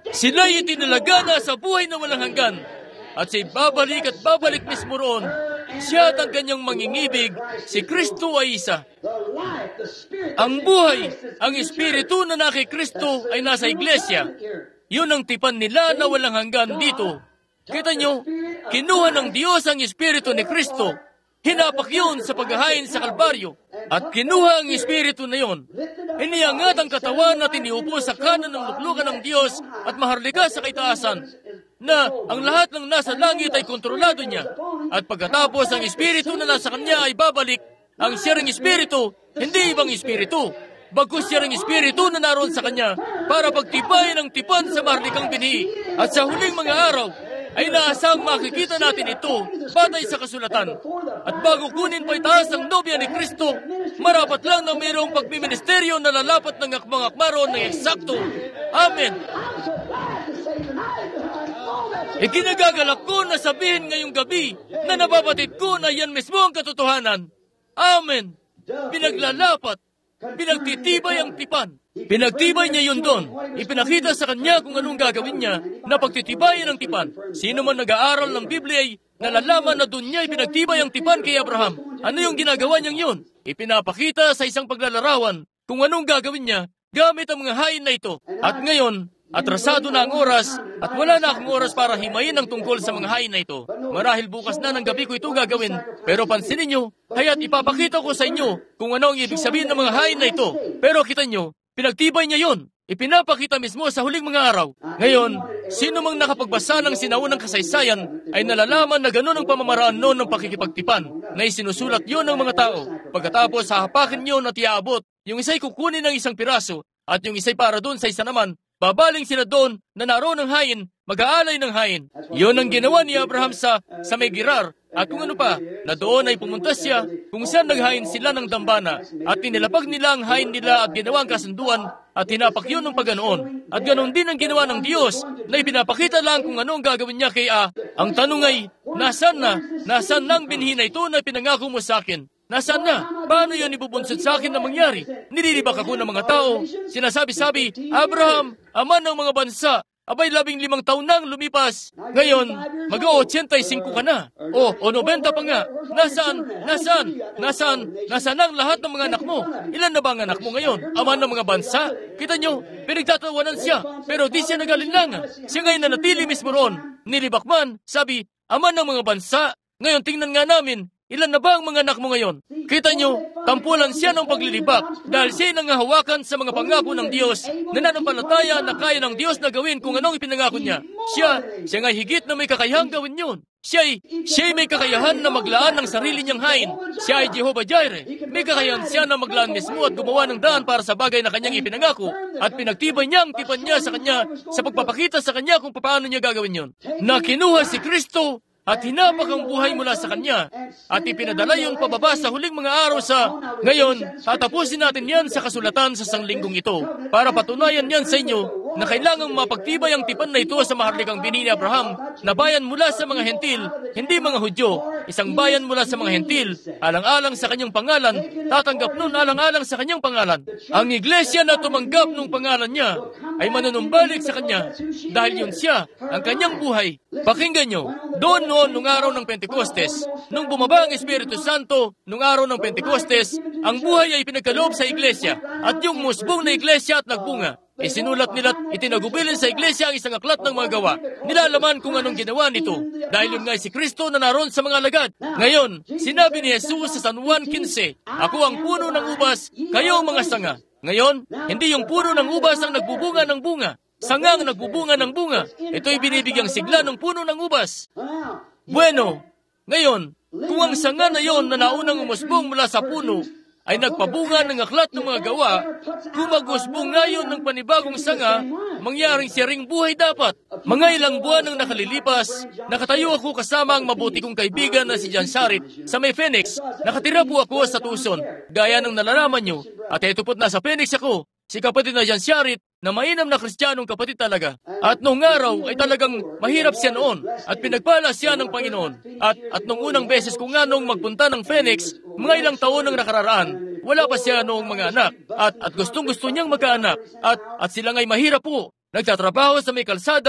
Sila'y itinalaga na sa buhay na walang hanggan. At siya'y babalik at babalik mismo roon. Siya at ang kanyang mangingibig, si Kristo ay isa. Ang buhay, ang Espiritu na na kay Kristo ay nasa iglesia. Yun ang tipan nila na walang hanggan dito. Kita nyo, kinuha ng Diyos ang Espiritu ni Kristo. Hinapak yun sa paghahain sa Kalbaryo. At kinuha ang Espiritu na yun. Iniangat ang katawan at iniupo sa kanan ng luklukan ng Diyos at maharlika sa kaitaasan, na ang lahat ng nasa langit ay kontrolado niya. At pagkatapos ang Espiritu na nasa kanya ay babalik, ang siyang Espiritu, hindi ibang Espiritu, bagkus siyang Espiritu na naroon sa kanya para pagtibayin ang tipan sa maharlikang binhi. At sa huling mga araw, ay naasang makikita natin ito batay sa kasulatan. At bago kunin pa itaas ang nobya ni Kristo, marapat lang na mayroong pagmiministeryo na lalapat ng akmang-akmaro na eksakto. Amen. Ikinagagalak ko na sabihin ngayong gabi na nababatid ko na yan mismo ang katotohanan. Amen. Pinaglalapat, pinagtitibay ang tipan. Pinagtibay niya yun doon. Ipinakita sa kanya kung anong gagawin niya na pagtitibayan ang tipan. Sino man nag-aaral ng Biblia ay nalalaman na doon niya ipinagtibay ang tipan kay Abraham. Ano yung ginagawa niyang yun? Ipinapakita sa isang paglalarawan kung anong gagawin niya gamit ang mga hain na ito. At ngayon, atrasado na ang oras at wala na akong oras para himayin ang tungkol sa mga hain na ito. Marahil bukas na ng gabi ko ito gagawin. Pero pansinin nyo, haya't ipapakita ko sa inyo kung ano ang ibig sabihin ng mga hain na ito. Pero kita nyo, pinagtibay niya yun. Ipinapakita mismo sa huling mga araw. Ngayon, sino mang nakapagbasa ng sinaunang kasaysayan ay nalalaman na gano'n ang pamamaraan noon ng pakikipagtipan na isinusulat yun ng mga tao. Pagkatapos hahapakin yun at iaabot, yung isa'y kukunin ng isang piraso at yung isa'y para doon sa isa naman. Babaling sila doon na naroon ng hain, mag-aalay ng hain. Yun ang ginawa ni Abraham sa, sa Megirar. At kung ano pa, na doon ay pumunta siya kung saan naghain sila ng dambana. At tinilapag nila ang hain nila at ginawa ang kasunduan at hinapak yun ng paganoon. At ganoon din ang ginawa ng Diyos na ipinapakita lang kung ano ang gagawin niya kay A. Ang tanong ay, nasan na? Nasan na ang binhi na ito na pinangako mo sa akin? Nasaan na? Paano yun ibubunsod sa akin na mangyari? Nililibak ako ng mga tao. Sinasabi-sabi, Abraham, ama ng mga bansa, abay labing limang taon nang lumipas. Ngayon, mag-o-eighty-five ka na. O, o ninety pa nga. Nasaan? Nasaan? Nasaan? Nasaan ang lahat ng mga anak mo? Ilan na ba ang anak mo ngayon? Ama ng mga bansa? Kita nyo, pinagtatawanan siya. Pero di siya nagalinlangan. Siya ngayon na natili mismo roon. Nilibak man, sabi, ama ng mga bansa. Ngayon, tingnan nga namin, ilan na ba ang mga anak mo ngayon? Kita nyo, tampulan siya ng paglilibak dahil siya nangahawakan sa mga pangako ng Diyos na nananampalataya na kaya ng Diyos na gawin kung anong ipinangako niya. Siya, siya nga'y higit na may kakayahang gawin yun. Siya'y, siya'y may kakayahan na maglaan ng sarili niyang hain. Siya ay Jehovah Jireh. May kakayahan siya na maglaan mismo at gumawa ng daan para sa bagay na kanyang ipinangako at pinagtibay niya ang tipan niya sa kanya sa pagpapakita sa kanya kung paano niya gagawin yun. Na kinuha si Kristo at hinapak ang buhay mula sa kanya at ipinadala yun pababa sa huling mga araw sa ngayon. Tatapusin natin yan sa kasulatan sa sanglingkong ito para patunayan yan sa inyo na kailangang mapagtibay ang tipan na ito sa maharlikang binhi ni Abraham na bayan mula sa mga hentil, hindi mga Hudyo, isang bayan mula sa mga hentil, alang-alang sa kanyang pangalan, tatanggap nun alang-alang sa kanyang pangalan. Ang iglesia na tumanggap ng pangalan niya ay manunumbalik sa kanya dahil yun siya, ang kanyang buhay. Pakinggan nyo, doon noon nung araw ng Pentecostes, nung bumaba ang Espiritu Santo, nung araw ng Pentecostes, ang buhay ay pinagkaloob sa iglesia at yung musbong na iglesia at nagbunga. Isinulat nila at itinagubilin sa iglesia ang isang aklat ng mga gawa. Nilalaman kung anong ginawa nito dahil yun nga si Kristo na naroon sa mga alagad. Ngayon, sinabi ni Jesus sa San Juan fifteen, ako ang puno ng ubas, kayo ang mga sanga. Ngayon, hindi yung puno ng ubas ang nagbubunga ng bunga. Sanga ang nagbubunga ng bunga. Ito'y binibigyang sigla ng puno ng ubas. Bueno, ngayon, kung ang sanga na yon na naunang umusbong mula sa puno ay nagpabunga ng aklat ng mga gawa, kung mag-usbong ngayon ng panibagong sanga, mangyaring siyaring buhay dapat. Mga ilang buwan nang nakalilipas, nakatayo ako kasama ang mabuti kong kaibigan na si Jan Sharit sa may Phoenix. Nakatira po ako sa Tucson, gaya ng nalalaman nyo. At ito po't nasa Phoenix ako, si kapatid na Jan Sharit, na mainam na Kristiyanong kapatid talaga. At noong araw ay talagang mahirap siya noon at pinagpala siya ng Panginoon. At, at noong unang beses ko nga noong magpunta ng Phoenix, mga ilang taon ang nakararaan, wala pa siya noong mga anak. At, at gustong-gusto niyang magkaanak. At, at sila nga'y mahirap po. Nagtatrabaho sa may kalsada,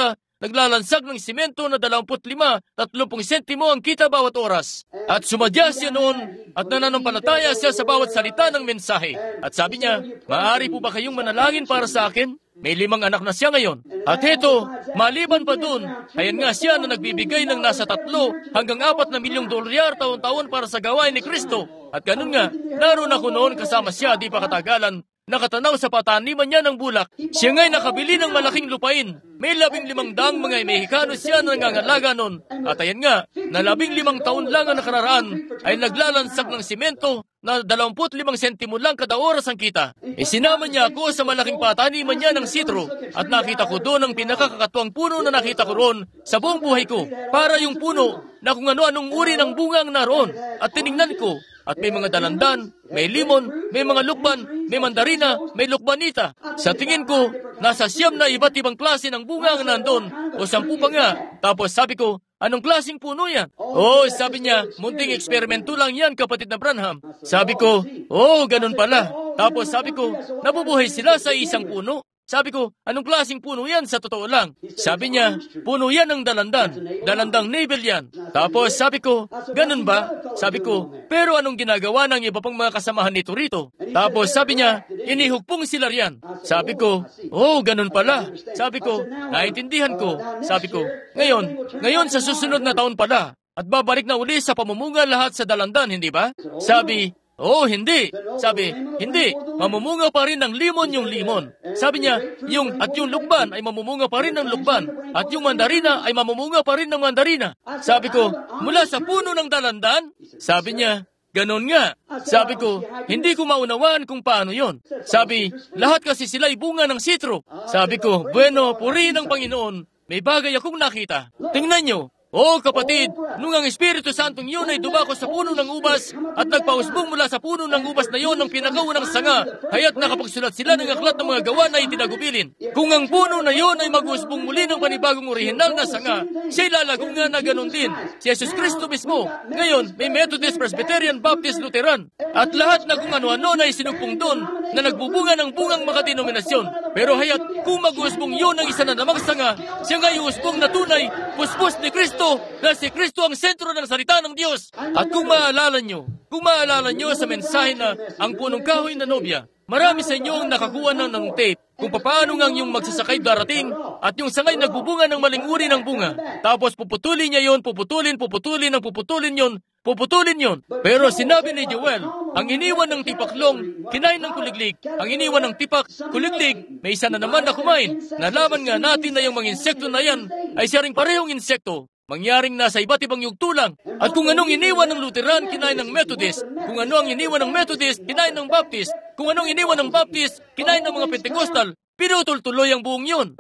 naglalansag ng simento na dalawampu't lima, tatlupong sentimo ang kita bawat oras. At sumadya siya noon at nananampalataya siya sa bawat salita ng mensahe. At sabi niya, maaari po ba kayong manalangin para sa akin? May limang anak na siya ngayon. At heto, maliban pa dun, ayan nga siya na nagbibigay ng nasa tatlo hanggang apat na milyong dolyar taon-taon para sa gawain ni Kristo. At ganun nga, naroon ako noon kasama siya di pa katagalan, nakatanaw sa pataniman niya ng bulak. Siya nga'y nakabili ng malaking lupain. May labing limang daang mga Mexicano siya na nangangalaga noon. At ayan nga, na labing limang taon lang ang nakararaan, ay naglalansak ng simento na dalawampu't limang sentimo lang kada oras ang kita. Isinama niya ako sa malaking pataniman niya ng sitro at nakita ko doon ang pinakakakatuwang puno na nakita ko roon sa buong buhay ko. Para yung puno na kung ano-anong uri ng bunga ang naroon. At tiningnan ko, at may mga dalandan, may limon, may mga lukban, may mandarina, may lukbanita. Sa tingin ko, nasa siyam na iba't ibang klase ng bunga ang nandun, o sampu pa nga. Tapos sabi ko, anong klaseng puno yan? Oh, sabi niya, munting eksperimento lang yan, kapatid na Branham. Sabi ko, oh, ganun pala. Tapos sabi ko, nabubuhay sila sa isang puno. Sabi ko, anong klaseng puno yan sa totoo lang? Sabi niya, puno yan ng dalandan. Dalandang navel yan. Tapos sabi ko, ganun ba? Sabi ko, pero anong ginagawa ng iba pang mga kasamahan nito rito? Tapos sabi niya, inihugpong sila riyan. Sabi ko, oh, ganun pala. Sabi ko, naintindihan ko. Sabi ko, ngayon, ngayon sa susunod na taon pala, at babalik na uli sa pamumunga lahat sa dalandan, hindi ba? Sabi, oh, hindi. Sabi, hindi. Mamumunga pa rin ng limon yung limon. Sabi niya, yung at yung lukban ay mamumunga pa rin ng lukban. At yung mandarina ay mamumunga pa rin ng mandarina. Sabi ko, mula sa puno ng dalandan? Sabi niya, ganon nga. Sabi ko, hindi ko maunawaan kung paano yon. Sabi, lahat kasi sila'y bunga ng sitro. Sabi ko, bueno, purihin ang Panginoon. May bagay akong nakita. Tingnan nyo. Oh, kapatid, nung ang Espiritu Santong yun ay dumako sa puno ng ubas at nagpausbong mula sa puno ng ubas na yun ng pinakaunang sanga, kaya't nakapagsulat sila ng aklat ng mga gawa na itinagubilin. Kung ang puno na yun ay mag-usbong muli ng panibagong orihinal na sanga, siya'y lalagong nga na ganun din. Si Jesus Kristo mismo. Ngayon, may Methodist, Presbyterian, Baptist, Lutheran. At lahat na kung ano-ano na isinugpong doon na nagbubunga ng bungang makadenominasyon. Pero hayat, kung mag-usbong yun ang isa na namang sanga, siya nga'y usbong na tunay, puspos ni Kristo, na si Kristo ang sentro ng salita ng Diyos. At kung maalala nyo, kung maalala nyo sa mensahe na ang punong kahoy na nobya, marami sa inyo ang nakakuha ng, ng tape kung paano nga yung magsasakay darating at yung sangay nagbubunga ng maling uri ng bunga. Tapos puputulin niya yon, puputulin, puputulin, ang puputulin yon, puputulin yon. Pero sinabi ni Joel, ang iniwan ng tipaklong, kinain ng kuliglig. Ang iniwan ng tipak, kuliglig, may isa na naman na kumain. Nalaman nga natin na yung mga insekto na yan ay siya ring parehong insekto. Mangyaring nasa iba't ibang yugto lang. At kung anong iniwan ng Lutheran, kinain ng Methodist. Kung ano ang iniwan ng Methodist, kinain ng Baptist. Kung anong iniwan ng Baptist, kinain ng mga Pentecostal. Pinutol-tuloy ang buong yun.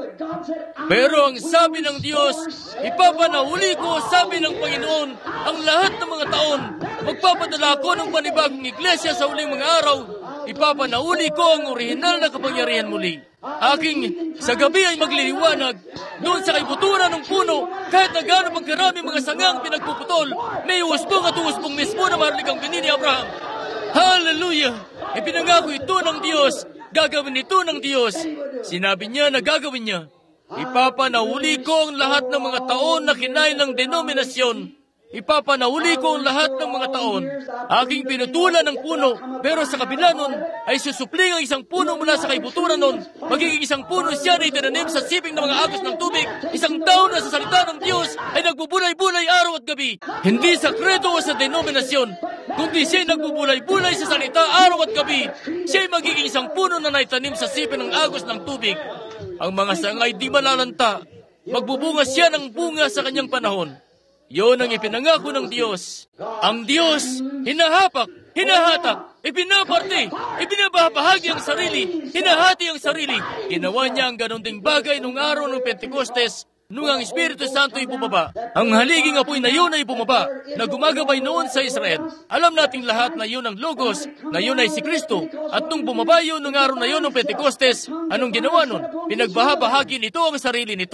Pero ang sabi ng Diyos, ipapanauli ko, sabi ng Panginoon, ang lahat ng mga taon. Magpapadala ko ng panibagong iglesia sa uling mga araw. Ipapanauli ko ang orihinal na kapangyarihan muli. Aking sa gabi ay magliliwanag doon sa kaibuturan ng puno, kahit na gaano pagkarami mga sangang pinagpuputol, may uusbong at uusbong mismo na mahaligang bini ni Abraham. Hallelujah! Ipinangako ito ng Diyos, gagawin ito ng Diyos. Sinabi niya na gagawin niya. Ipapanauli ko ang lahat ng mga taon na kinain ng denominasyon. Ipapanauli ko ang lahat ng mga taon. Aking pinutulan ng puno, pero sa kabila nun ay susupling ang isang puno mula sa kaibuturan nun. Magiging isang puno siya na itinanim sa siping ng mga agos ng tubig. Isang taon na sa salita ng Diyos ay nagbubulay-bulay araw at gabi. Hindi sa kredo o sa denominasyon, kundi siya'y nagbubulay-bulay sa salita araw at gabi. Siya'y magiging isang puno na naitanim sa siping ng agos ng tubig. Ang mga sangay di malalanta. Magbubunga siya ng bunga sa kanyang panahon. Yon ang ipinangako ng Diyos. Ang Diyos, hinahapak, hinahatak, ipinaparte, ipinabahagi ang sarili, hinahati ang sarili. Ginawa niya ang ganun ding bagay nung araw ng Pentecostes, nung ang Espiritu Santo ay bumaba. Ang haliging apoy na yun ay bumaba, na gumagabay noon sa Israel. Alam nating lahat na yun ang Logos, na yun ay si Kristo. At nung bumaba yun nung araw na yun ng Pentecostes, anong ginawa nun? Pinagbahabahagi nito ang sarili nito.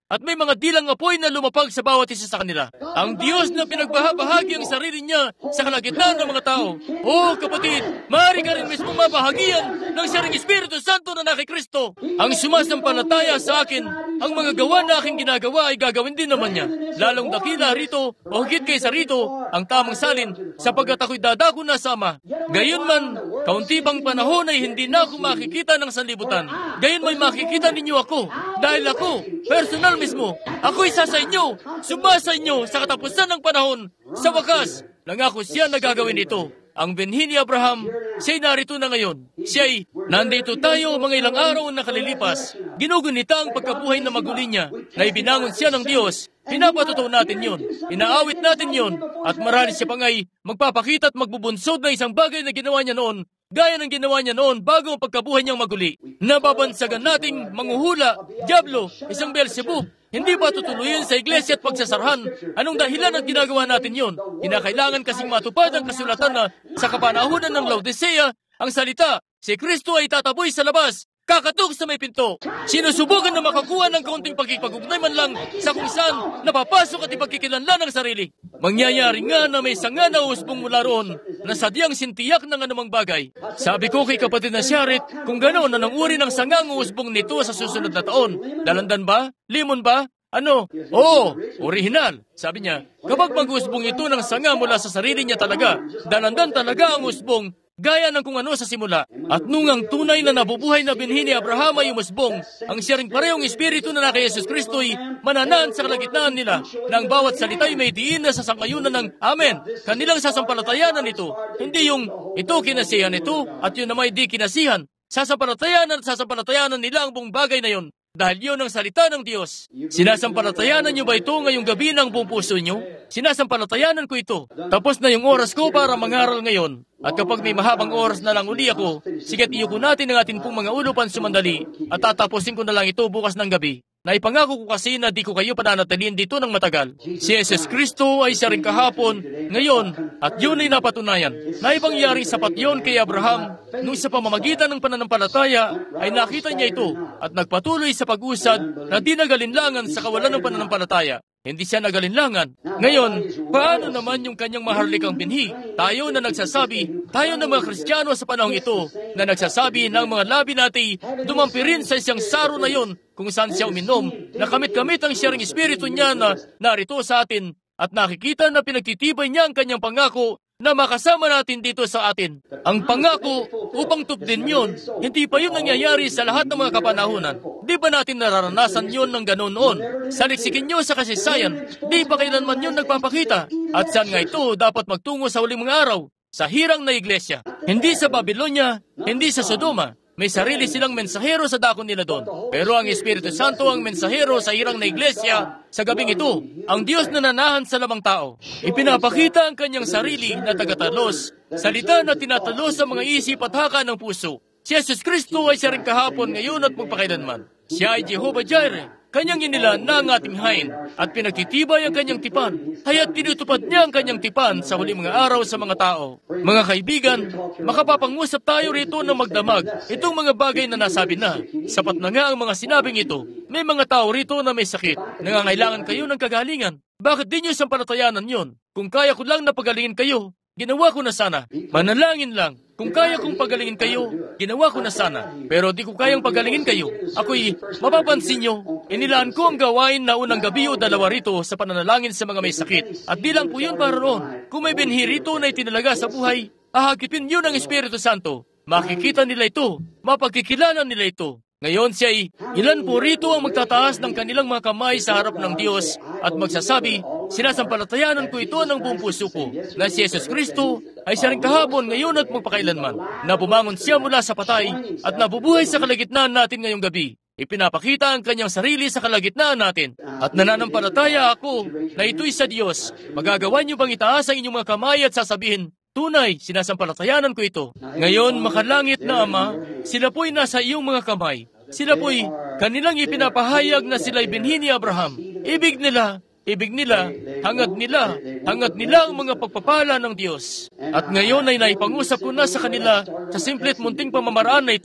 at may mga dilang apoy na lumapag sa bawat isa sa kanila. Ang Diyos na pinagbahabahagi ang sarili niya sa kalagitnaan ng mga tao. O kapatid, maaari ka rin mismo mabahagian ng siya ring Espiritu Santo na naki Kristo. Ang sumasampalataya sa akin, ang mga gawa na aking ginagawa ay gagawin din naman niya. Lalong dakila rito o higit kaysa rito ang tamang salin sapagkat ako'y dadako na sa Ama. Gayon man, kaunti bang panahon ay hindi na ako makikita ng sanlibutan. Gayon may makikita ninyo ako dahil ako, personal mismo, ako'y isa sa inyo, sumba sa inyo sa katapusan ng panahon. Sa wakas, nangako siya na gagawin ito. Ang binhi ni Abraham, siya'y narito na ngayon. Siya'y, nandito tayo mga ilang araw na kalilipas. Ginugunita ang pagkabuhay na maguli niya, na ibinangon siya ng Diyos. Pinapatotoo natin yon, inaawit natin yon, at marahil siya pa nga'y magpapakita at magbubunsod na isang bagay na ginawa niya noon, gaya ng ginawa niya noon bago ang pagkabuhay niyang maguli. Nababansagan nating manguhula, Diablo, isang Beelzebub, hindi ba tutuloyin sa iglesia at pagsasarahan? Anong dahilan at ginagawa natin yon? Kinakailangan kasing matupad ang kasulatan na sa kapanahunan ng Laodicea, ang salita, si Kristo ay tataboy sa labas, kakatok sa may pinto. Sinusubukan na makakuha ng kaunting pagkipag-ugnay man lang sa kung saan napapasok at ipagkikilanlan ng sarili. Mangyayari nga na may sanga na usbong mula roon na sadyang sintiyak ng anumang bagay. Sabi ko kay kapatid na Sharit, kung gano'n anong uri ng sanga ang usbong nito sa susunod na taon? Dalandan ba? Limon ba? Ano? Oo, orihinal. Sabi niya, kapag mag-usbong ito ng sanga mula sa sarili niya talaga, dalandan talaga ang usbong gaya ng kung ano sa simula. At nung ang tunay na nabubuhay na binhi ni Abraham ay umusbong, ang siya ring parehong Espiritu na naka Jesus Kristo ay mananaan sa kalagitnaan nila, na ang bawat salita ay may diin na sasangayunan ng Amen. Kanilang sasampalatayanan ito. Hindi yung ito kinasihan ito at yun na may di kinasihan. Sasampalatayanan at sasampalatayanan nila ang buong bagay na yun. Dahil yun ang salita ng Diyos. Sinasampalatayanan niyo ba ito ngayong gabi ng buong puso niyo? Sinasampalatayanan ko ito. Tapos na yung oras ko para mangaral ngayon. At kapag may mahabang oras na lang uli ako, sigat iyuko natin ang atin pong mga ulupan sumandali at tatapusin ko na lang ito bukas ng gabi. Naipangako ko kasi na di ko kayo pananatiliin dito ng matagal. Si Jesus Kristo ay siya rin kahapon, ngayon, at yun ay napatunayan. Naipangyaring sapat yun kay Abraham, nung sa pamamagitan ng pananampalataya ay nakita niya ito at nagpatuloy sa pag-usad na di nagalinlangan sa kawalan ng pananampalataya. Hindi siya nagalinlangan. Ngayon, paano naman yung kanyang maharlikang binhi? Tayo na nagsasabi, tayo na mga Kristiyano sa panahong ito, na nagsasabi ng mga labi natin, dumampi rin sa isang saro na yon kung saan siya uminom, na kamit-kamit ang siyang Espiritu niya na narito sa atin, at nakikita na pinagtitibay niya ang kanyang pangako na makasama natin dito sa atin. Ang pangako upang tupdin yun, hindi pa yun nangyayari sa lahat ng mga kapanahunan. Di ba natin nararanasan yun ng ganoon noon? Saliksikin nyo sa kasaysayan, di ba kailanman yun nagpapakita? At saan nga ito dapat magtungo sa huling mga araw? Sa hirang na iglesia. Hindi sa Babylonia, hindi sa Sodoma. May sarili silang mensahero sa dakon nila doon. Pero ang Espiritu Santo ang mensahero sa hirang na iglesia sa gabing ito. Ang Diyos na nanahan sa lamang tao. Ipinapakita ang kanyang sarili na tagatalos. Salita na tinatalos sa mga isip at haka ng puso. Si Jesus Kristo ay siya rin kahapon, ngayon at magpakailanman. Siya ay Jehovah Jireh. Kanyang inilan na ang ating hain at pinagtitibay ang kanyang tipan. Haya't tinutupad niya ang kanyang tipan sa huling mga araw sa mga tao. Mga kaibigan, makapapangusap tayo rito ng magdamag. Itong mga bagay na nasabi na, sapat na nga ang mga sinabing ito. May mga tao rito na may sakit. Nangangailangan kayo ng kagalingan. Bakit di niyo sampalatayanan yon? Kung kaya ko lang na pagalingin kayo, ginawa ko na sana. Manalangin lang. Kung kaya kong pagalingin kayo, ginawa ko na sana. Pero di ko kayang pagalingin kayo. Ako'y, mapapansin nyo, inilaan ko ang gawain na unang gabi o dalawa rito sa pananalangin sa mga may sakit. At di lang po yun para roon. Kung may binhi rito na itinalaga sa buhay, ahagipin yun ng Espiritu Santo. Makikita nila ito. Mapagkikilala nila ito. Ngayon siya ay, ilan po rito ang magtataas ng kanilang mga kamay sa harap ng Diyos at magsasabi, sinasampalatayanan ko ito ng buong puso ko, na si Jesus Kristo ay siya rin kahapon, ngayon at magpakailanman, na bumangon siya mula sa patay at nabubuhay sa kalagitnaan natin ngayong gabi. Ipinapakita ang kanyang sarili sa kalagitnaan natin. At nananampalataya ako na ito'y sa Diyos. Magagawa niyo bang itaas ang inyong mga kamay at sasabihin, tunay, sinasampalatayanan ko ito. Ngayon, makalangit na Ama, sila po'y nasa iyong mga kamay. Sila po'y kanilang ipinapahayag na sila'y binhi ni Abraham. Ibig nila, ibig nila, hangad nila, hangad nila ang mga pagpapala ng Diyos. At ngayon ay naipangusap ko na sa kanila sa simple at munting pamamaraan na ito.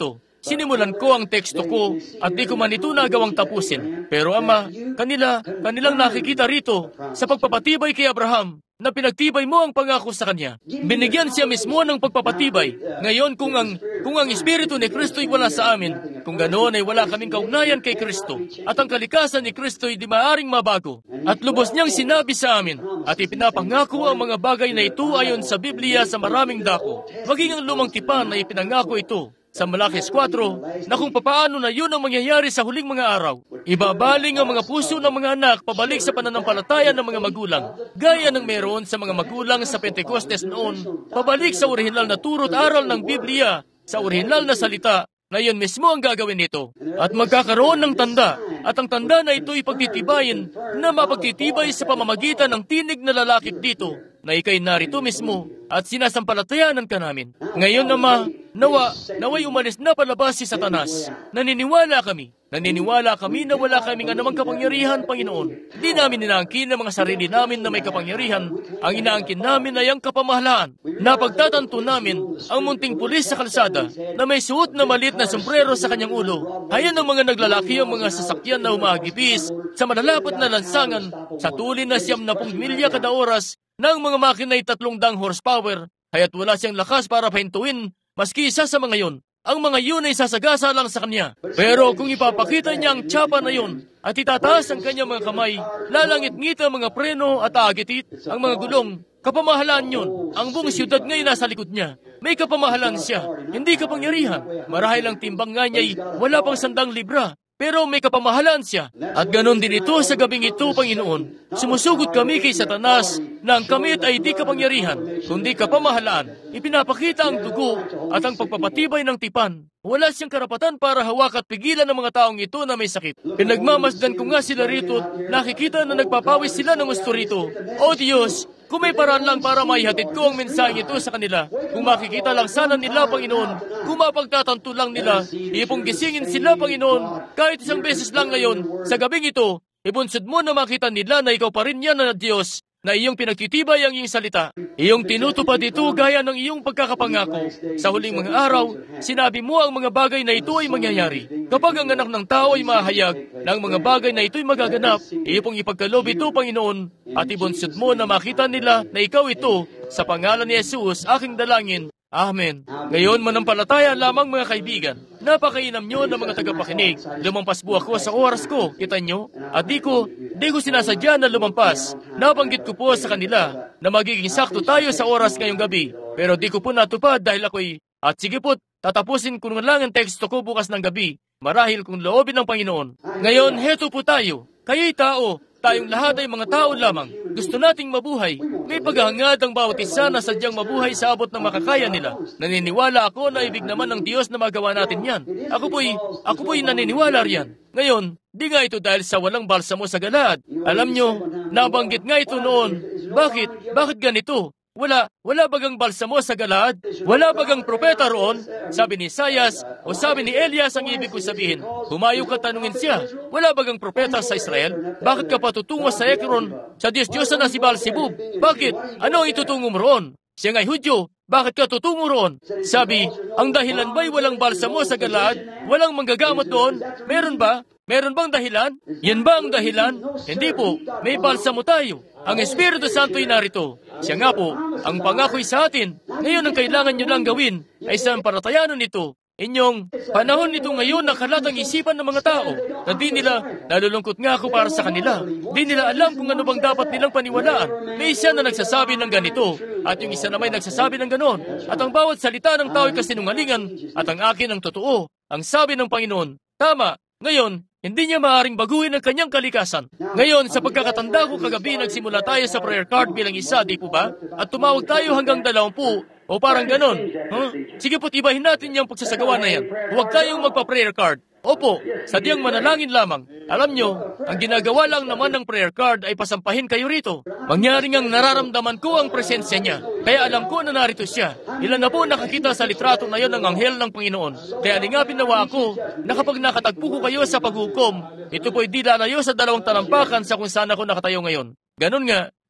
sinimulan ko ang teksto ko at di ko man ito nagawang tapusin. Pero Ama, kanila, kanilang nakikita rito sa pagpapatibay kay Abraham na pinagtibay mo ang pangako sa kanya. Binigyan siya mismo ng pagpapatibay. Ngayon, kung ang, kung ang Espiritu ni Kristo ay wala sa amin, kung ganoon ay wala kaming kaugnayan kay Kristo, at ang kalikasan ni Kristo ay di maaring mabago, at lubos niyang sinabi sa amin, at ipinapangako ang mga bagay na ito ayon sa Biblia sa maraming dako, maging ang lumang tipan na ipinangako ito sa Malakis four, na kung papaano na yun ang mangyayari sa huling mga araw. Ibabaling ang mga puso ng mga anak pabalik sa pananampalataya ng mga magulang, gaya ng meron sa mga magulang sa Pentecostes noon, pabalik sa orihinal na turo at aral ng Biblia, sa orihinal na salita, na yun mismo ang gagawin nito. At magkakaroon ng tanda, at ang tanda na ito ipagtitibayin, na mapagtitibay sa pamamagitan ng tinig na lalakip dito, na ikay narito mismo, at sinasampalatayanan ka namin. Ngayon, Ama, nawa, naway umalis na palabas si Satanas. Naniniwala kami. Naniniwala kami na wala kaming anumang kapangyarihan, Panginoon. Di namin inaangkin ang mga sarili namin na may kapangyarihan. Ang inaangkin namin ay ang kapamahalaan. Napagtatanto namin ang munting pulis sa kalsada na may suot na maliit na sombrero sa kanyang ulo. Hayan ang mga naglalaki ang mga sasakyan na umagipis sa malalapat na lansangan sa tulin na siyam na pung milya kada oras ng mga makina'y tatlong dang horsepower, kaya't wala siyang lakas para pahintuin maski isa sa mga yun. Ang mga yun ay sasagasa lang sa kanya. Pero kung ipapakita niya ang tsapa na yun at itataas ang kanyang mga kamay, lalangit-ngit ang mga preno at aagitit ang mga gulong, kapamahalaan yun. Ang buong siyudad ngayon nasa likod niya. May kapamahalaan siya, hindi kapangyarihan. Marahil ang timbang nga niya'y wala pang sandang libra, pero may kapamahalaan siya. At ganon din ito sa gabing ito, Panginoon. Sumusugod kami kay Satanas na ang kamit ay di kapangyarihan, kundi kapamahalaan. Ipinapakita ang dugo at ang pagpapatibay ng tipan. Wala siyang karapatan para hawak at pigilan ng mga taong ito na may sakit. Pinagmamasdan ko nga sila rito at nakikita na nagpapawis sila ng gusto rito. O Diyos, kung may paraan lang para maihatid ko ang mensaheng ito sa kanila, kung makikita lang sana nila, Panginoon, kung mapagtatanto lang nila, ipong gisingin sila, Panginoon, kahit isang beses lang ngayon, sa gabing ito, ibunsod mo na makita nila na ikaw pa rin yan na Diyos, na iyong pinagtitibay ang iyong salita. Iyong tinutupad ito gaya ng iyong pagkakapangako. Sa huling mga araw, sinabi mo ang mga bagay na ito ay mangyayari. Kapag ang anak ng tao ay mahayag, na ang mga bagay na ito ay magaganap, iyong ipagkalob ito, Panginoon, at ibunsod mo na makita nila na ikaw ito, sa pangalan ni Jesus, aking dalangin. Amen. Ngayon, manampalataya lamang mga kaibigan. Napakainam nyo ng mga tagapakinig. Lumampas po ako sa oras ko, kita nyo? At di ko, di ko sinasadya na lumampas. Nabanggit ko po sa kanila na magiging sakto tayo sa oras ngayong gabi. Pero di ko po natupad dahil ako'y, at sige po, tatapusin ko na lang ang teksto ko bukas ng gabi. Marahil kung loobin ng Panginoon. Ngayon, heto po tayo. Kayo'y tao. Tayong lahat ay mga tao lamang. Gusto nating mabuhay. May paghahangad ang bawat isa na sadyang mabuhay sa abot ng makakaya nila. Naniniwala ako na ibig naman ng Diyos na magawa natin yan. Ako po'y, ako po'y naniniwala riyan. Ngayon, di nga ito dahil sa walang balsamo sa Galaad. Alam nyo, nabanggit nga ito noon. Bakit? Bakit ganito? Wala, wala bagang balsamo sa Galaad? Wala bagang propeta roon? Sabi ni Isaias o sabi ni Elias ang ibig ko sabihin. Humayo ka tanungin siya. Wala bagang propeta sa Israel? Bakit ka patutungo sa Ekron? Sa Diyos-Diyosan na si Baal-Zebub? Bakit? Ano ang itutungo mo roon? Siya nga'y Hudyo. Bakit ka tutungo roon? Sabi, ang dahilan ba'y walang balsamo sa Galaad? Walang manggagamot doon? Meron ba? Meron bang dahilan? Yan ba ang dahilan? Hindi po. May balsamo tayo. Ang Espiritu Santo ay narito. Siya nga po, ang pangako'y sa atin. Ngayon ang kailangan nyo lang gawin ay sampalatayanan nito. Inyong panahon nito ngayon nakalat ang isipan ng mga tao na di nila, nalulungkot nga ako para sa kanila. Di nila alam kung ano bang dapat nilang paniwalaan. May isa na nagsasabi ng ganito at yung isa naman nagsasabi ng ganon. At ang bawat salita ng tao ay kasinungalingan at ang akin ang totoo. Ang sabi ng Panginoon, tama. Ngayon, hindi niya maaaring baguhin ang kanyang kalikasan. Ngayon, sa pagkakatanda ko kagabi, nagsimula tayo sa prayer card bilang isa, di po ba? At tumawag tayo hanggang dalawampu, o parang ganon. Huh? Sige po't ibahin natin yung pagsasagawa na yan. Huwag tayong magpa-prayer card. Opo, sadyang manalangin lamang. Alam nyo, ang ginagawa lang naman ng prayer card ay pasampahin kayo rito. Mangyaring ang nararamdaman ko ang presensya niya. Kaya alam ko na narito siya. Ilan na po nakakita sa litrato na yon ng anghel ng Panginoon. Kaya alingapin nawa ako na kapag nakatagpo ko kayo sa paghukom, ito po'y di lalayo sa dalawang talampakan sa kung saan ako nakatayo ngayon. Ganon nga,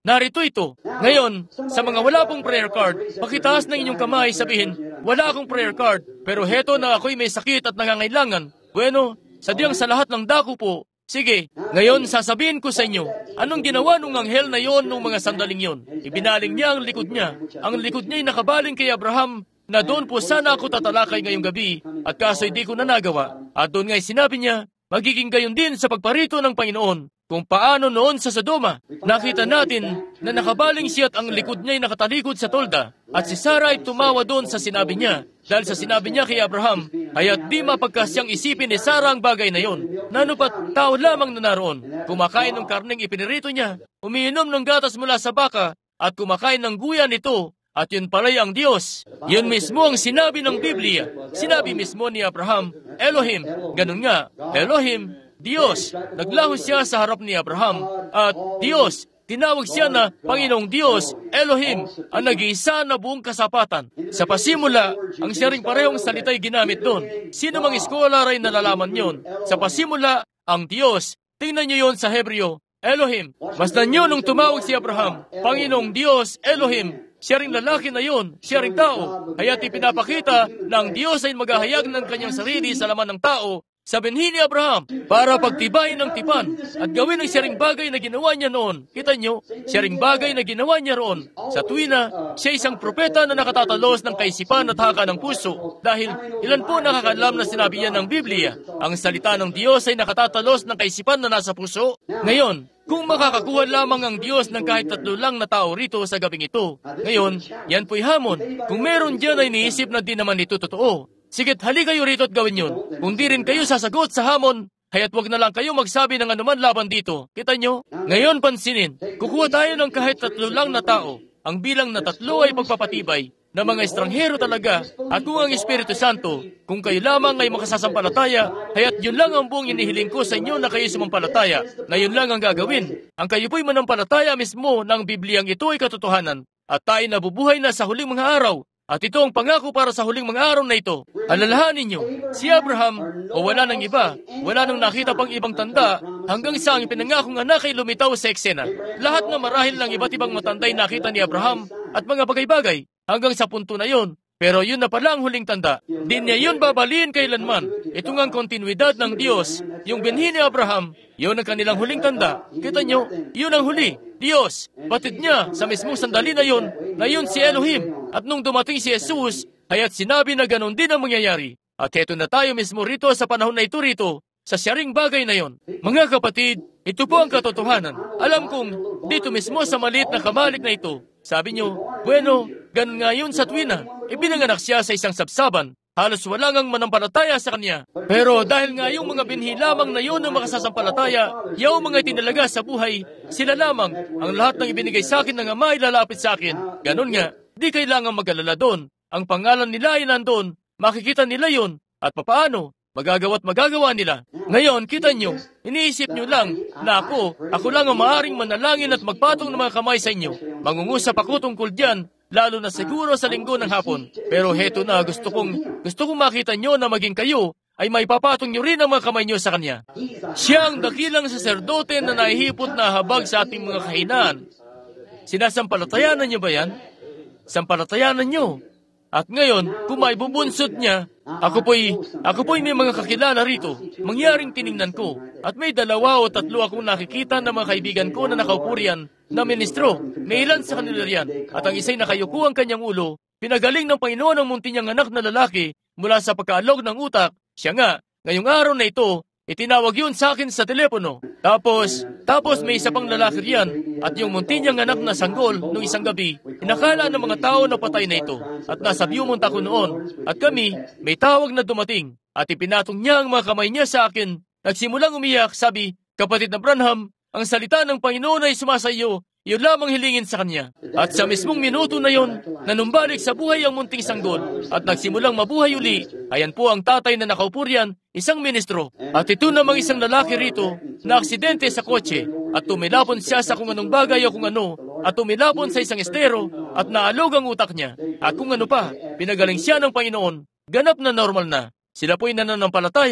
narito ito. Ngayon, sa mga wala pong prayer card, pakitaas ng inyong kamay, sabihin, wala akong prayer card, pero heto na ako'y may sakit at nangangailangan. Bueno, sadyang sa lahat ng dako po. Sige, ngayon sasabihin ko sa inyo, anong ginawa nung anghel na yon nung mga sandaling yon? Ibinaling niya ang likod niya. Ang likod niya'y nakabaling kay Abraham, na doon po sana ako tatalakay ngayong gabi, at kaso hindi ko na nagawa. At doon nga'y sinabi niya, magiging gayon din sa pagparito ng Panginoon, kung paano noon sa Sodoma. Nakita natin na nakabaling siya at ang likod niya'y nakatalikod sa tolda. At si Sarah ay tumawa doon sa sinabi niya, dahil sa sinabi niya kay Abraham, haya't di mapagkasyang isipin ni Sarah ang bagay na yon. Nanupat tao lamang na naroon, kumakain ng karneng ipinirito niya, umiinom ng gatas mula sa baka, at kumakain ng guya nito, at yun pala'y ang Diyos. Yun mismo ang sinabi ng Biblia. Sinabi mismo ni Abraham, Elohim. Ganun nga, Elohim, Diyos. Naglaho siya sa harap ni Abraham. At Diyos, tinawag siya na Panginoong Diyos, Elohim, ang nag-iisa na buong kasapatan. Sa pasimula, ang siya ring parehong salita'y ginamit doon. Sino mang iskolar ay nalalaman yon. Sa pasimula, ang Diyos. Tingnan niyo yon sa Hebreo, Elohim. Masdan niyo nung tumawag si Abraham, Panginoong Diyos, Elohim. Siya ring lalaki na yon, siya ring tao. Kaya't ipinapakita na ang Diyos ay maghahayag ng kanyang sarili sa laman ng tao sa binhi ni Abraham para pagtibayin ng tipan at gawin ang siya ring bagay na ginawa niya noon. Kita nyo, siya ring bagay na ginawa niya roon. Sa tuwina, siya isang propeta na nakatatalos ng kaisipan at haka ng puso. Dahil ilan po nakakalam na sinabi niya ng Biblia, ang salita ng Diyos ay nakatatalos ng kaisipan na nasa puso. Ngayon, kung makakakuha lamang ang Diyos ng kahit tatlo lang na tao rito sa gabing ito, ngayon, yan po'y hamon. Kung meron dyan ay niisip na di naman ito totoo, sigit hali kayo rito at gawin yun. Kung di rin kayo sasagot sa hamon, kaya't wag na lang kayo magsabi ng anuman laban dito. Kita nyo? Ngayon pansinin, kukuha tayo ng kahit tatlo lang na tao. Ang bilang na tatlo ay pagpapatibay na mga estranghero talaga, at kung ang Espiritu Santo, kung kayo lamang ay makasasampalataya, kaya't yun lang ang buong inihiling ko sa inyo na kayo sumampalataya, na yun lang ang gagawin. Ang kayo po'y manampalataya mismo na ang Bibliang ito ay katotohanan, at tayo nabubuhay na sa huling mga araw, at ito ang pangako para sa huling mga araw na ito. Alalahanin niyo, si Abraham, o wala nang iba, wala nang nakita pang ibang tanda, hanggang sa ang pinangakong anak ay lumitaw sa eksena. Lahat na marahil ng iba't ibang matanday nakita ni Abraham at mga bagay-bagay, hanggang sa punto na yon. Pero yun na pala ang huling tanda. Di niya yun babaliin kailanman. Ito nga ang kontinuidad ng Diyos. Yung binhi ni Abraham, yun ang kanilang huling tanda. Kita nyo, yun ang huli. Diyos, batid niya sa mismong sandali na yun, na yun si Elohim. At nung dumating si Jesus, haya't sinabi na ganon din ang mangyayari. At heto na tayo mismo rito sa panahon na ito rito, sa siyaring bagay na yon. Mga kapatid, ito po ang katotohanan. Alam kong dito mismo sa maliit na kamalik na ito, sabi nyo, bueno, ganun nga yun sa tuwina. Ibinanganak siya sa isang sabsaban. Halos wala ngang manampalataya sa kanya. Pero dahil nga yung mga binhi lamang na yun ang makasasampalataya, yung mga itinalaga sa buhay, sila lamang, ang lahat ng ibinigay sa akin ng Ama ay lalapit sa akin. Ganun nga, di kailangan mag-alala doon. Ang pangalan nila ay nandun, makikita nila yun, at papaano? Magagawa't magagawa nila. Ngayon, kita nyo, iniisip nyo lang na ako, ako lang ang maaring manalangin at magpatong ng mga kamay sa inyo. Mangungusap ako tungkol dyan, lalo na siguro sa linggo ng hapon. Pero heto na, gusto kong, gusto kong makita nyo na maging kayo ay may papatong nyo rin ang mga kamay nyo sa kanya. Siya ang dakilang saserdote na nahihipot na habag sa ating mga kahinaan. Sinasampalatayanan nyo ba yan? Sampalatayanan nyo. At ngayon, kung may bubunsot niya, ako po'y, ako po'y may mga kakilala rito. Mangyaring tiningnan ko. At may dalawa o tatlo akong nakikita na mga kaibigan ko na nakaupo riyan na ministro. May ilan sa kanila riyan. At ang isa'y nakayuko ang kanyang ulo. Pinagaling ng Panginoon ang munti niyang anak na lalaki mula sa pagkaalog ng utak. Siya nga, ngayong araw na ito, itinawag yun sa akin sa telepono. Tapos, tapos may isa pang lalaki riyan at yung munti niyang anak na sanggol nung isang gabi, inakala ng mga tao na patay na ito. At nasa Beaumont ako noon. At kami, may tawag na dumating. At ipinatong niya ang mga kamay niya sa akin. Nagsimulang umiyak, sabi, Kapatid na Branham, ang salita ng Panginoon ay sumasayo, yun lamang hilingin sa kanya. At sa mismong minuto na yon, nanumbalik sa buhay ang munting sanggol at nagsimulang mabuhay uli. Ayan po ang tatay na nakaupo riyan, isang ministro. At ito namang isang lalaki rito na aksidente sa kotse at tumilapon siya sa kung anong bagay o kung ano at tumilapon sa isang estero at naalog ang utak niya. At kung ano pa, pinagaling siya ng Panginoon, ganap na normal na. Sila po'y nananampalataya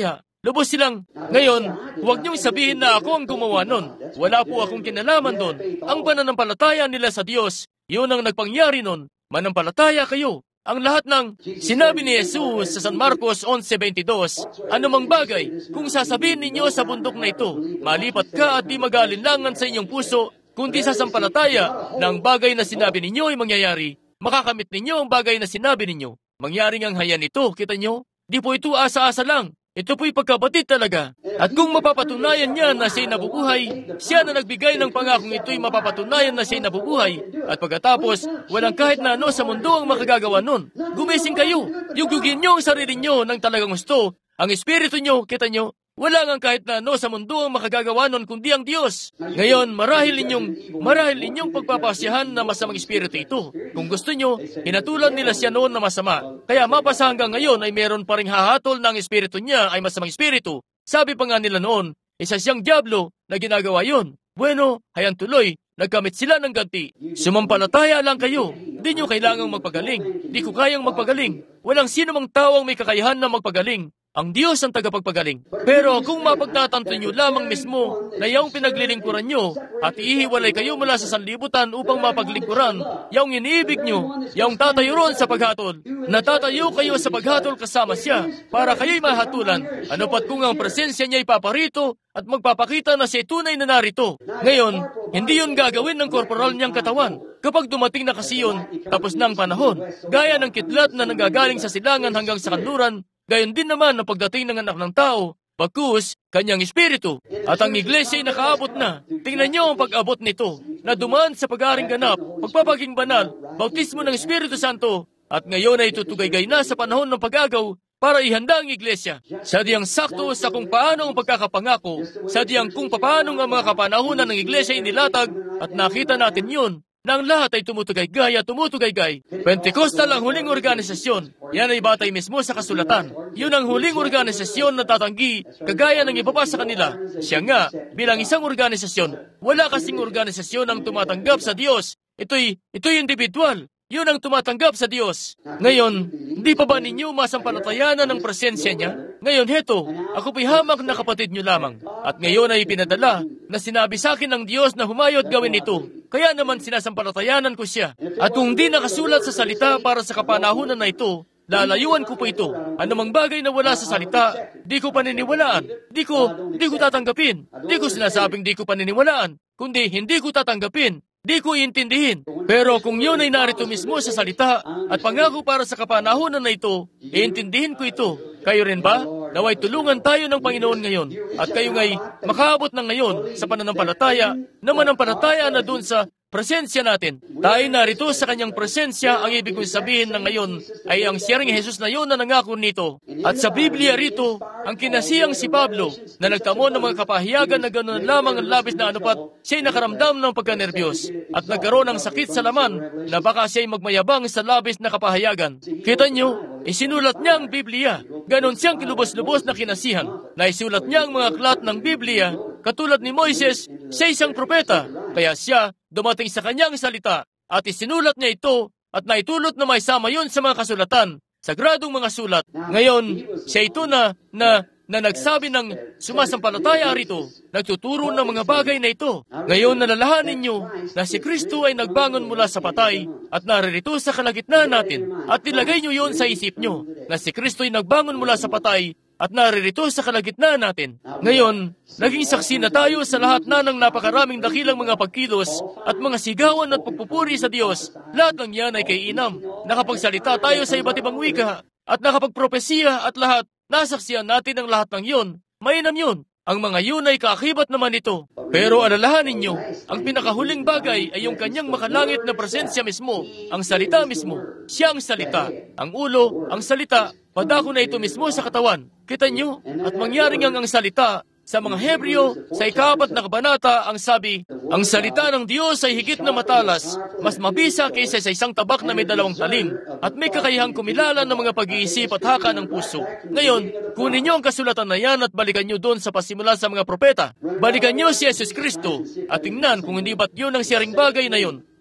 Lubos silang, ngayon, huwag niyong sabihin na ako ang gumawa nun. Wala po akong kinalaman doon. Ang pananampalataya nila sa Diyos, yun ang nagpangyari nun. Manampalataya kayo. Ang lahat ng sinabi ni Jesus sa San Marcos eleven twenty-two, anumang bagay, kung sasabihin ninyo sa bundok na ito, malipat ka at di mag-aalinlangan sa inyong puso, kundi sasampalataya na ang bagay na sinabi ninyo ay mangyayari, makakamit ninyo ang bagay na sinabi ninyo. Mangyaring ang hayan ito, kita nyo? Di po ito asa-asa lang. Ito po'y pagkabatid talaga. At kung mapapatunayan niya na siya'y nabubuhay, siya na nagbigay ng pangakong ito'y mapapatunayan na siya'y nabubuhay. At pagkatapos, walang kahit na ano sa mundo ang makagagawa nun. Gumising kayo. Yugugin niyo ang sarili niyo ng talagang gusto. Ang espiritu niyo, kita nyo, wala nga kahit na ano sa mundo ang makagagawa nun kundi ang Diyos. Ngayon, marahil ninyong, marahil ninyong pagpapasyahan na masamang espiritu ito. Kung gusto nyo, hinatulan nila siya noon na masama. Kaya mapasa hanggang ngayon ay meron pa ring hahatol na ang espiritu niya ay masamang espiritu. Sabi pa nga nila noon, isa siyang diablo na ginagawa yon. Bueno, hayan tuloy, nagkamit sila ng ganti. Sumampalataya lang kayo. Di nyo kailangang magpagaling. Di ko kayang magpagaling. Walang sino mang tao ang may kakayahan na magpagaling. Ang Diyos ang tagapagpagaling. Pero kung mapagtatanto nyo lamang mismo na yung pinaglilingkuran nyo at ihiwalay kayo mula sa sanlibutan upang mapaglingkuran, yung iniibig nyo, yung tatayo ron sa paghatol, natatayo kayo sa paghatol kasama siya para kayo'y mahatulan. Ano pat kung ang presensya niya ipaparito at magpapakita na siya tunay na narito. Ngayon, hindi yun gagawin ng korporal niyang katawan. Kapag dumating na kasi yun, tapos na ang panahon, gaya ng kidlat na nanggagaling sa silangan hanggang sa kanluran, gayon din naman ang pagdating ng anak ng tao, pagkus, kanyang espiritu. At ang iglesia ay nakaabot na. Tingnan niyo ang pag-abot nito, na dumaan sa pag-aring ganap, pagpapaging banal, bautismo ng Espiritu Santo, at ngayon ay tutugay-gay na sa panahon ng pag-agaw para ihanda ang iglesia. Sadyang sakto sa kung paano ang pagkakapangako, sadyang kung paano ang mga kapanahunan ng iglesia ay nilatag, at nakita natin yun, na ang lahat ay tumutugay-gay at tumutugay-gay. Pentecostal ang huling organisasyon. Yan ay batay mismo sa kasulatan. Yun ang huling organisasyon na tatanggi, kagaya ng iba pa sa kanila. Siya nga, bilang isang organisasyon, wala kasing organisasyon ang tumatanggap sa Diyos. Ito'y, ito'y individual. Yun ang tumatanggap sa Diyos. Ngayon, hindi pa ba ninyo masampalatayanan ng presensya niya? Ngayon, heto, ako po'y hamak na kapatid niyo lamang. At ngayon ay pinadala na sinabi sa akin ng Diyos na humayot gawin ito. Kaya naman sinasampalatayanan ko siya. At kung di nakasulat sa salita para sa kapanahunan na ito, lalayuan ko po ito. Anumang bagay na wala sa salita, di ko paniniwalaan. Di ko, di ko tatanggapin. Di ko sinasabing di ko paniniwalaan, kundi hindi ko tatanggapin. Di ko iintindihin. Pero kung yun ay narito mismo sa salita at pangako para sa kapanahunan na ito, iintindihin ko ito. Kayo rin ba? Naway tulungan tayo ng Panginoon ngayon at kayo ngay makaabot ng ngayon sa pananampalataya na manampalataya na dun sa presensya natin. Tayo narito sa kanyang presensya, ang ibig kong sabihin na ngayon ay ang siyang Jesus na yun na nangako nito. At sa Biblia rito, ang kinasiyang si Pablo na nagtamo ng mga kapahiyagan na ganoon lamang ang labis na anupat, siya'y nakaramdam ng pagkanerbiyos at nagkaroon ng sakit sa laman na baka siya'y magmayabang sa labis na kapahayagan. Kita nyo, isinulat niya ang Biblia. Ganon siyang kilubos-lubos na kinasihan na isulat niya ang mga aklat ng Biblia. Katulad ni Moises, siya isang propeta, kaya siya dumating sa kanyang salita at isinulat niya ito at naitulot na may sama yun sa mga kasulatan, sagradong mga sulat. Ngayon, siya ito na, na, na nagsabi ng sumasampalataya rito, nagtuturo ng mga bagay na ito. Ngayon, nalalahanin niyo na si Kristo ay nagbangon mula sa patay at naririto sa kalagitnaan natin. At nilagay niyo yun sa isip niyo na si Kristo ay nagbangon mula sa patay at naririto sa kalagitnaan natin. Ngayon, naging saksi na tayo sa lahat na ng napakaraming dakilang mga pagkilos at mga sigawan at pagpupuri sa Diyos. Lahat ng yan ay kay Inam. Nakapagsalita tayo sa iba't ibang wika at nakapagpropesiya at lahat, nasaksiyan natin ang lahat ng yun. Mainam yun. Ang mga yun ay kaakibat naman ito. Pero alalahanin nyo, ang pinakahuling bagay ay yung kanyang makalangit na presensya mismo, ang salita mismo. Siya ang salita, ang ulo, ang salita, padako na ito mismo sa katawan. Kita nyo, at mangyaring ang ang salita, sa mga Hebreo, sa ikapat na kabanata, ang sabi, ang salita ng Diyos ay higit na matalas, mas mabisa kaysa sa isang tabak na may dalawang talim, at may kakayahang kumilala ng mga pag-iisip at haka ng puso. Ngayon, kunin niyo ang kasulatan na yan at balikan niyo doon sa pasimula sa mga propeta. Balikan niyo si Jesus Kristo, at tingnan kung hindi ba't yun ang siyaring bagay na yun.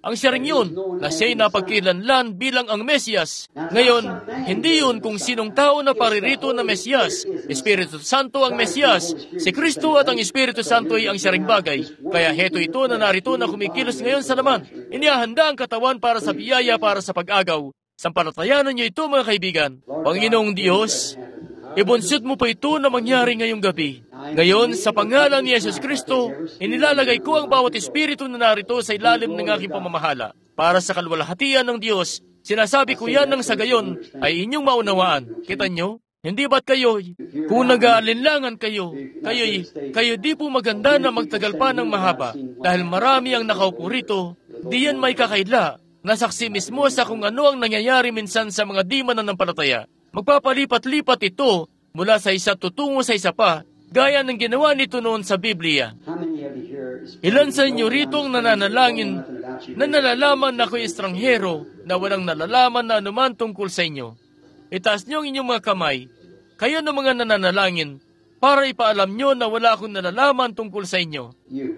ang siya rin yun na siya'y napagkilanlan bilang ang Mesiyas. Ngayon, hindi yun kung sinong tao na paririto na Mesiyas. Espiritu Santo ang Mesiyas. Si Kristo at ang Espiritu Santo ay ang siya ring bagay. Kaya heto ito na narito na kumikilos ngayon sa laman. Inihahanda ang katawan para sa biyaya, para sa pag-agaw. Sampalatayanan niyo ito, mga kaibigan. Panginoong Diyos, ibunsod mo pa ito na mangyari ngayong gabi. Ngayon, sa pangalan ni Yesus Kristo, inilalagay ko ang bawat espiritu na narito sa ilalim ng aking pamamahala. Para sa kalwalhatian ng Diyos, sinasabi ko yan ng sa gayon ay inyong maunawaan. Kita nyo? Hindi ba't kayo, kung nag-aalinlangan kayo, kayo'y, kayo di po maganda na magtagal pa ng mahaba. Dahil marami ang nakaupo rito, di yan may kakaila. Nasaksi mismo sa kung ano ang nangyayari minsan sa mga di mananampalataya. Magpapalipat-lipat ito mula sa isa tutungo sa isa pa, gaya ng ginawa nito noon sa Biblia. Ilan sa inyo rito ang nananalangin na nalalaman na ako'y estranghero na walang nalalaman na anuman tungkol sa inyo? Itaas niyo ang inyong mga kamay, kayo ng mga nananalangin, para ipaalam niyo na wala akong nalalaman tungkol sa inyo.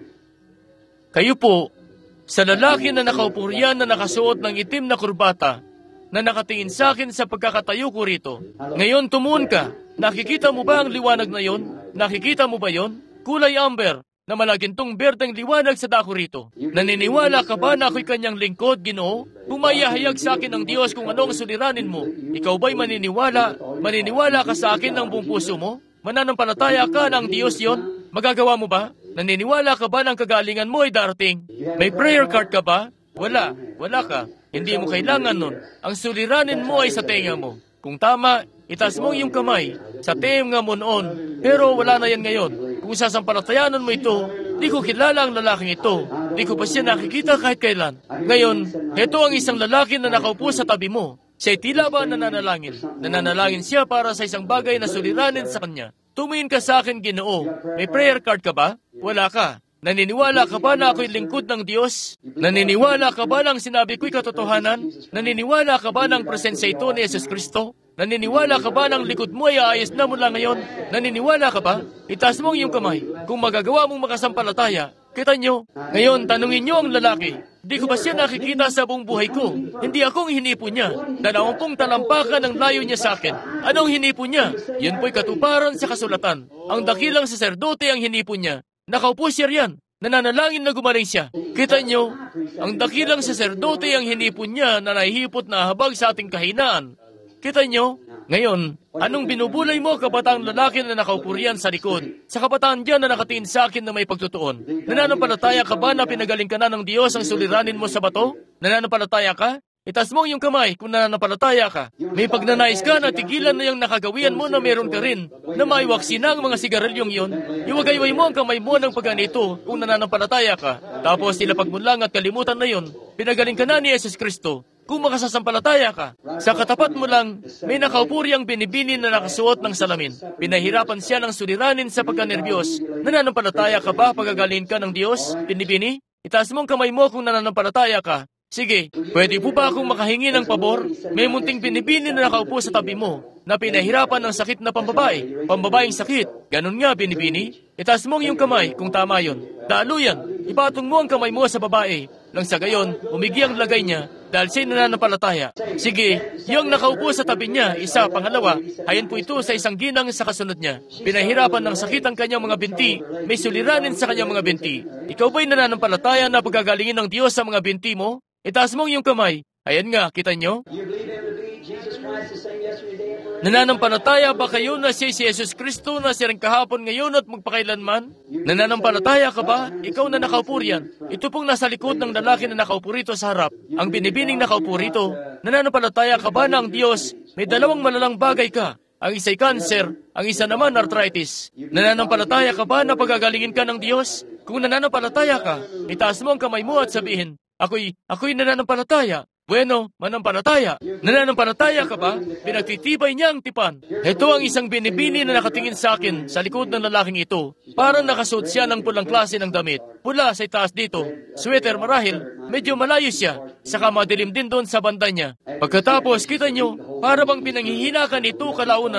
Kayo po, sa lalaki na nakaupo riyan na nakasuot ng itim na kurbata, na nakatingin sa akin sa pagkakatayo ko rito. Ngayon tumuon ka. Nakikita mo ba ang liwanag na yon? Nakikita mo ba yon? Kulay amber, na malagintong berdeng liwanag sa dako rito. Naniniwala ka ba na ako'y kanyang lingkod, Ginoo? Kung maihahayag sa akin ng Diyos kung ano ang suliranin mo, ikaw ba'y maniniwala? Maniniwala ka sa akin ng buong puso mo? Mananampalataya ka ng Diyos yon? Magagawa mo ba? Naniniwala ka ba ng kagalingan mo ay darating? May prayer card ka ba? Wala. Wala ka. Hindi mo kailangan nun. Ang suliranin mo ay sa tenga mo. Kung tama, itaas mo yung kamay. Sa tenga mo noon. Pero wala na yan ngayon. Kung sasampalatayanan mo ito, di ko kilala ang lalaking ito. Di ko pa siya nakikita kahit kailan. Ngayon, ito ang isang lalaki na nakaupo sa tabi mo. Siya'y tila ba nananalangin? Nananalangin siya para sa isang bagay na suliranin sa kanya. Tumingin ka sa akin, Ginoo. May prayer card ka ba? Wala ka. Naniniwala ka ba na ako'y lingkod ng Diyos? Naniniwala ka ba ng sinabi ko'y katotohanan? Naniniwala ka ba ng presensya ito ni Jesus Kristo? Naniniwala ka ba ng likod mo ay aayos na mula ngayon? Naniniwala ka ba? Itaas mo ang iyong kamay. Kung magagawa mong makasampalataya, kita nyo. Ngayon, tanungin nyo ang lalaki. Di ko ba siya nakikita sa buong buhay ko? Hindi akong hinipo niya. Dalawampung talampakan ang layo niya sa akin. Anong hinipo niya? Yun po'y katuparan sa kasulatan. Ang dakilang saserdote ang hinipo niya. Nakaupo siya riyan. Nananalangin na gumaling siya. Kita nyo, ang dakilang saserdote ang hinipon niya na nahihipot na habag sa ating kahinaan. Kita nyo? Ngayon, anong binubulay mo, kabataan lalaki na nakaupo riyan sa likod? Sa kabataan diyan na nakatingin sa akin na may pagtutuon. Nananampalataya ka ba na pinagaling ka na ng Diyos ang suliranin mo sa bato? Nananampalataya ka? Itaas mo yung kamay kung nananampalataya ka. May pagnanais ka na tigilan na yung nakagawian mo na meron ka rin, na maiwaksin ang mga sigarilyong yon. Iwagayway mo ang kamay mo ng pagganito kung nananampalataya ka. Tapos ilapag mo lang at kalimutan na yon. Pinagaling ka na ni Jesus Kristo. Kung makasasampalataya ka, sa katapat mo lang, may nakaupo riyang binibini na nakasuot ng salamin. Pinahirapan siya ng suliranin sa pagkanerbiyos. Nananampalataya ka ba pagagalin ka ng Diyos, binibini? Itaas mo ang kamay mo kung nananampalataya ka. Sige, pwede po ba akong makahingi ng pabor? May munting binibini na nakaupo sa tabi mo, na pinahirapan ng sakit na pambabae. Pambabaeng sakit. Ganun nga, binibini. Itaas mo ang iyong kamay kung tama yon. Daluyan, ipatong mo ang kamay mo sa babae. Nang sa gayon, umigi ang lagay niya dahil siya'y nananampalataya. Sige, yung nakaupo sa tabi niya, isa, pangalawa, ayan po ito sa isang ginang sa kasunod niya. Pinahirapan ng sakit ang kanyang mga binti, may suliranin sa kanyang mga binti. Ikaw ba'y nananampalataya na pagagalingin ng Diyos sa mga binti mo? Itaas mo ang iyong kamay. Ayan nga, kita nyo? Nananampalataya ba kayo na siya si Jesus Kristo na siya rin kahapon ngayon at magpakailanman? Nananampalataya ka ba? Ikaw na nakaupo riyan. Ito pong nasa likod ng lalaki na nakaupo rito sa harap. Ang binibining nakaupo rito. Nananampalataya ka ba na ang Diyos may dalawang malalang bagay ka? Ang isa'y cancer, ang isa naman arthritis. Nananampalataya ka ba na pagagalingin ka ng Diyos? Kung nananampalataya ka, itaas mo ang kamay mo at sabihin, Ako'y, ako'y nananampalataya. Bueno, manampalataya. Nananampalataya ka ba? Pinagtitibay niya ang tipan. Ito ang isang binibini na nakatingin sa akin sa likod ng lalaking ito. Parang nakasuot siya ng pulang klase ng damit. Pula sa itaas dito. Sweater marahil. Medyo malayo siya. Saka madilim din doon sa banda niya. Pagkatapos, kita nyo, para bang pinanghihinakan ito kalaunan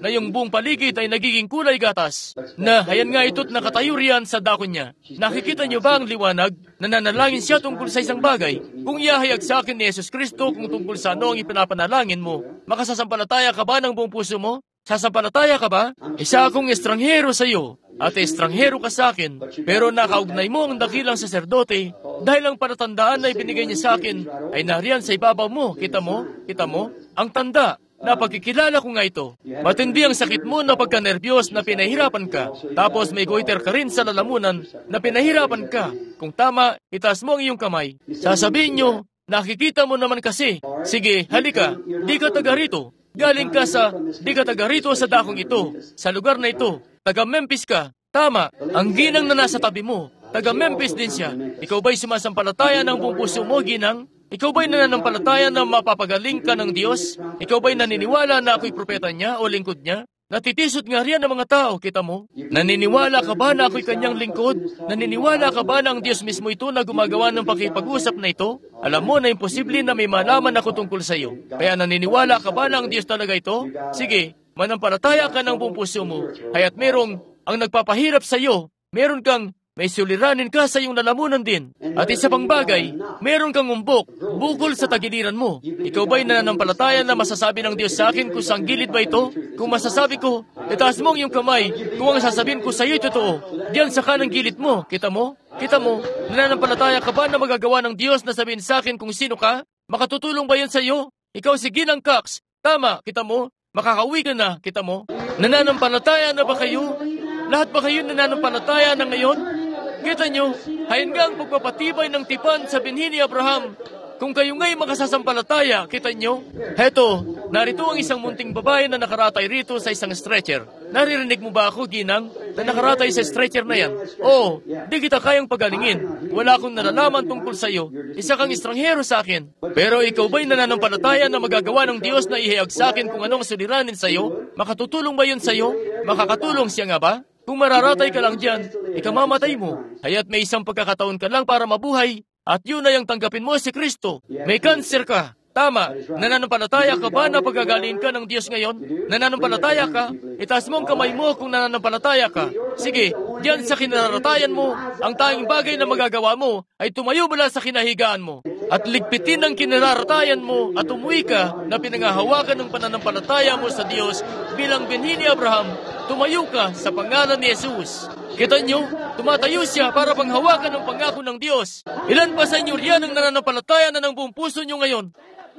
na yung buong paligid ay nagiging kulay gatas. Na hayan nga ito't nakatayo riyan sa dako niya. Nakikita niyo ba ang liwanag? Nananalangin siya tungkol sa isang bagay. Kung iahayag sa akin ni Jesus Kristo kung tungkol sa ano ang ipinapanalangin mo, makasasampalataya ka ba ng buong puso mo? Sasampalataya ka ba? Isa akong estranghero sa iyo, at estranghero ka sa akin, pero nakaugnay mo ang dakilang saserdote, dahil ang palatandaan na ibinigay niya sa akin ay nariyan sa ibabaw mo. Kita mo? Kita mo? Ang tanda na pagkikilala ko nga ito. Matindi ang sakit mo na pagka-nervyos na pinahirapan ka, tapos may goiter ka rin sa lalamunan na pinahirapan ka. Kung tama, itaas mo ang iyong kamay. Sasabihin nyo, nakikita mo naman kasi. Sige, halika, di ka taga rito. Galing ka sa, di ka taga rito sa dakong ito, sa lugar na ito. Taga Memphis ka. Tama, ang ginang na nasa tabi mo. Taga Memphis din siya. Ikaw ba'y sumasampalataya ng buong puso mo, ginang? Ikaw ba'y nananampalataya na mapapagaling ka ng Diyos? Ikaw ba'y naniniwala na ako'y propeta niya o lingkod niya? Natitisod nga riyan ng mga tao, kita mo? Naniniwala ka ba na ako'y kanyang lingkod? Naniniwala ka ba na ang Diyos mismo ito na gumagawa ng pakipag-usap na ito? Alam mo na imposible na may malaman ako tungkol sa iyo. Kaya naniniwala ka ba na ang Diyos talaga ito? Sige, manampalataya ka ng buong puso mo. Kaya't merong ang nagpapahirap sa iyo, meron kang may suliranin ka sa iyong lalamunan din. At isa pang bagay, meron kang umbok, bukol sa tagiliran mo. Ikaw ba'y nananampalataya na masasabi ng Diyos sa akin kung saan gilid ba ito? Kung masasabi ko, itaas mo ang iyong kamay kung ang sasabihin ko sa iyo totoo. Diyan sa kanang gilid mo, kita mo? Kita mo, nananampalataya ka ba na magagawa ng Diyos na sabihin sa akin kung sino ka? Makatutulong ba yan sa iyo? Ikaw si Ginang Cox. Tama, kita mo? Makakauwi ka na, kita mo? Nananampalataya na ba kayo? Lahat ba kayo nananampalataya na ngayon? Kita nyo, hayan nga ang pagpapatibay ng tipan sa binhi ni Abraham. Kung kayo nga'y makasasampalataya, kita nyo? Heto, narito ang isang munting babae na nakaratay rito sa isang stretcher. Naririnig mo ba ako, Ginang, na nakaratay sa stretcher na yan? Oo, di kita kayang pagalingin. Wala akong nalalaman tungkol sa iyo. Isa kang estranghero sa akin. Pero ikaw ba'y nananampalataya na magagawa ng Diyos na ihayag sa akin kung anong suliranin sa iyo? Makatutulong ba yun sa iyo? Makakatulong siya nga ba? Kung mararatay ka lang dyan, ikamamatay mo. Haya't may isang pagkakataon ka lang para mabuhay, at yun ay ang tanggapin mo si Kristo. May cancer ka. Tama. Nananampalataya ka ba na pagagaling ka ng Diyos ngayon? Nananampalataya ka? Itaas mo ang kamay mo kung nananampalataya ka. Sige, diyan sa kinararatayan mo, ang tanging bagay na magagawa mo ay tumayo mula sa kinahigaan mo. At ligpitin ang kinararatayan mo at umuwi ka na pinangahawakan ng pananampalataya mo sa Diyos bilang binhi ni Abraham. Tumayo ka sa pangalan ni Jesus. Kita nyo, tumatayo siya para panghawakan ng pangako ng Diyos. Ilan pa sa inyo riyan ang nananampalataya na ng buong puso nyo ngayon?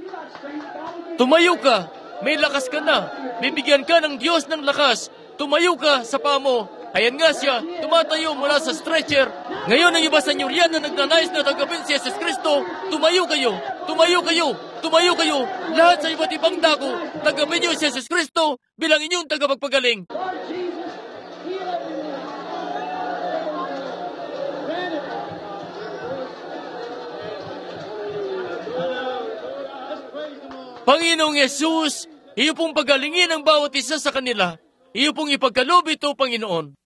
Tumayo ka. May lakas ka na. Bibigyan ka ng Diyos ng lakas. Tumayo ka sa paa mo. Ayan nga siya, tumatayo mula sa stretcher. Ngayon ang iba sa inyo riyan na nagnanais na tanggapin si Jesus Kristo, tumayo kayo, tumayo kayo, tumayo kayo. Lahat sa iba't ibang dako, tanggapin niyo si Jesus Kristo bilang inyong tagapagpagaling. Panginoong Yesus, iyo pong pagalingin ang bawat isa sa kanila. Iyo pong ipagkaloob ito, Panginoon.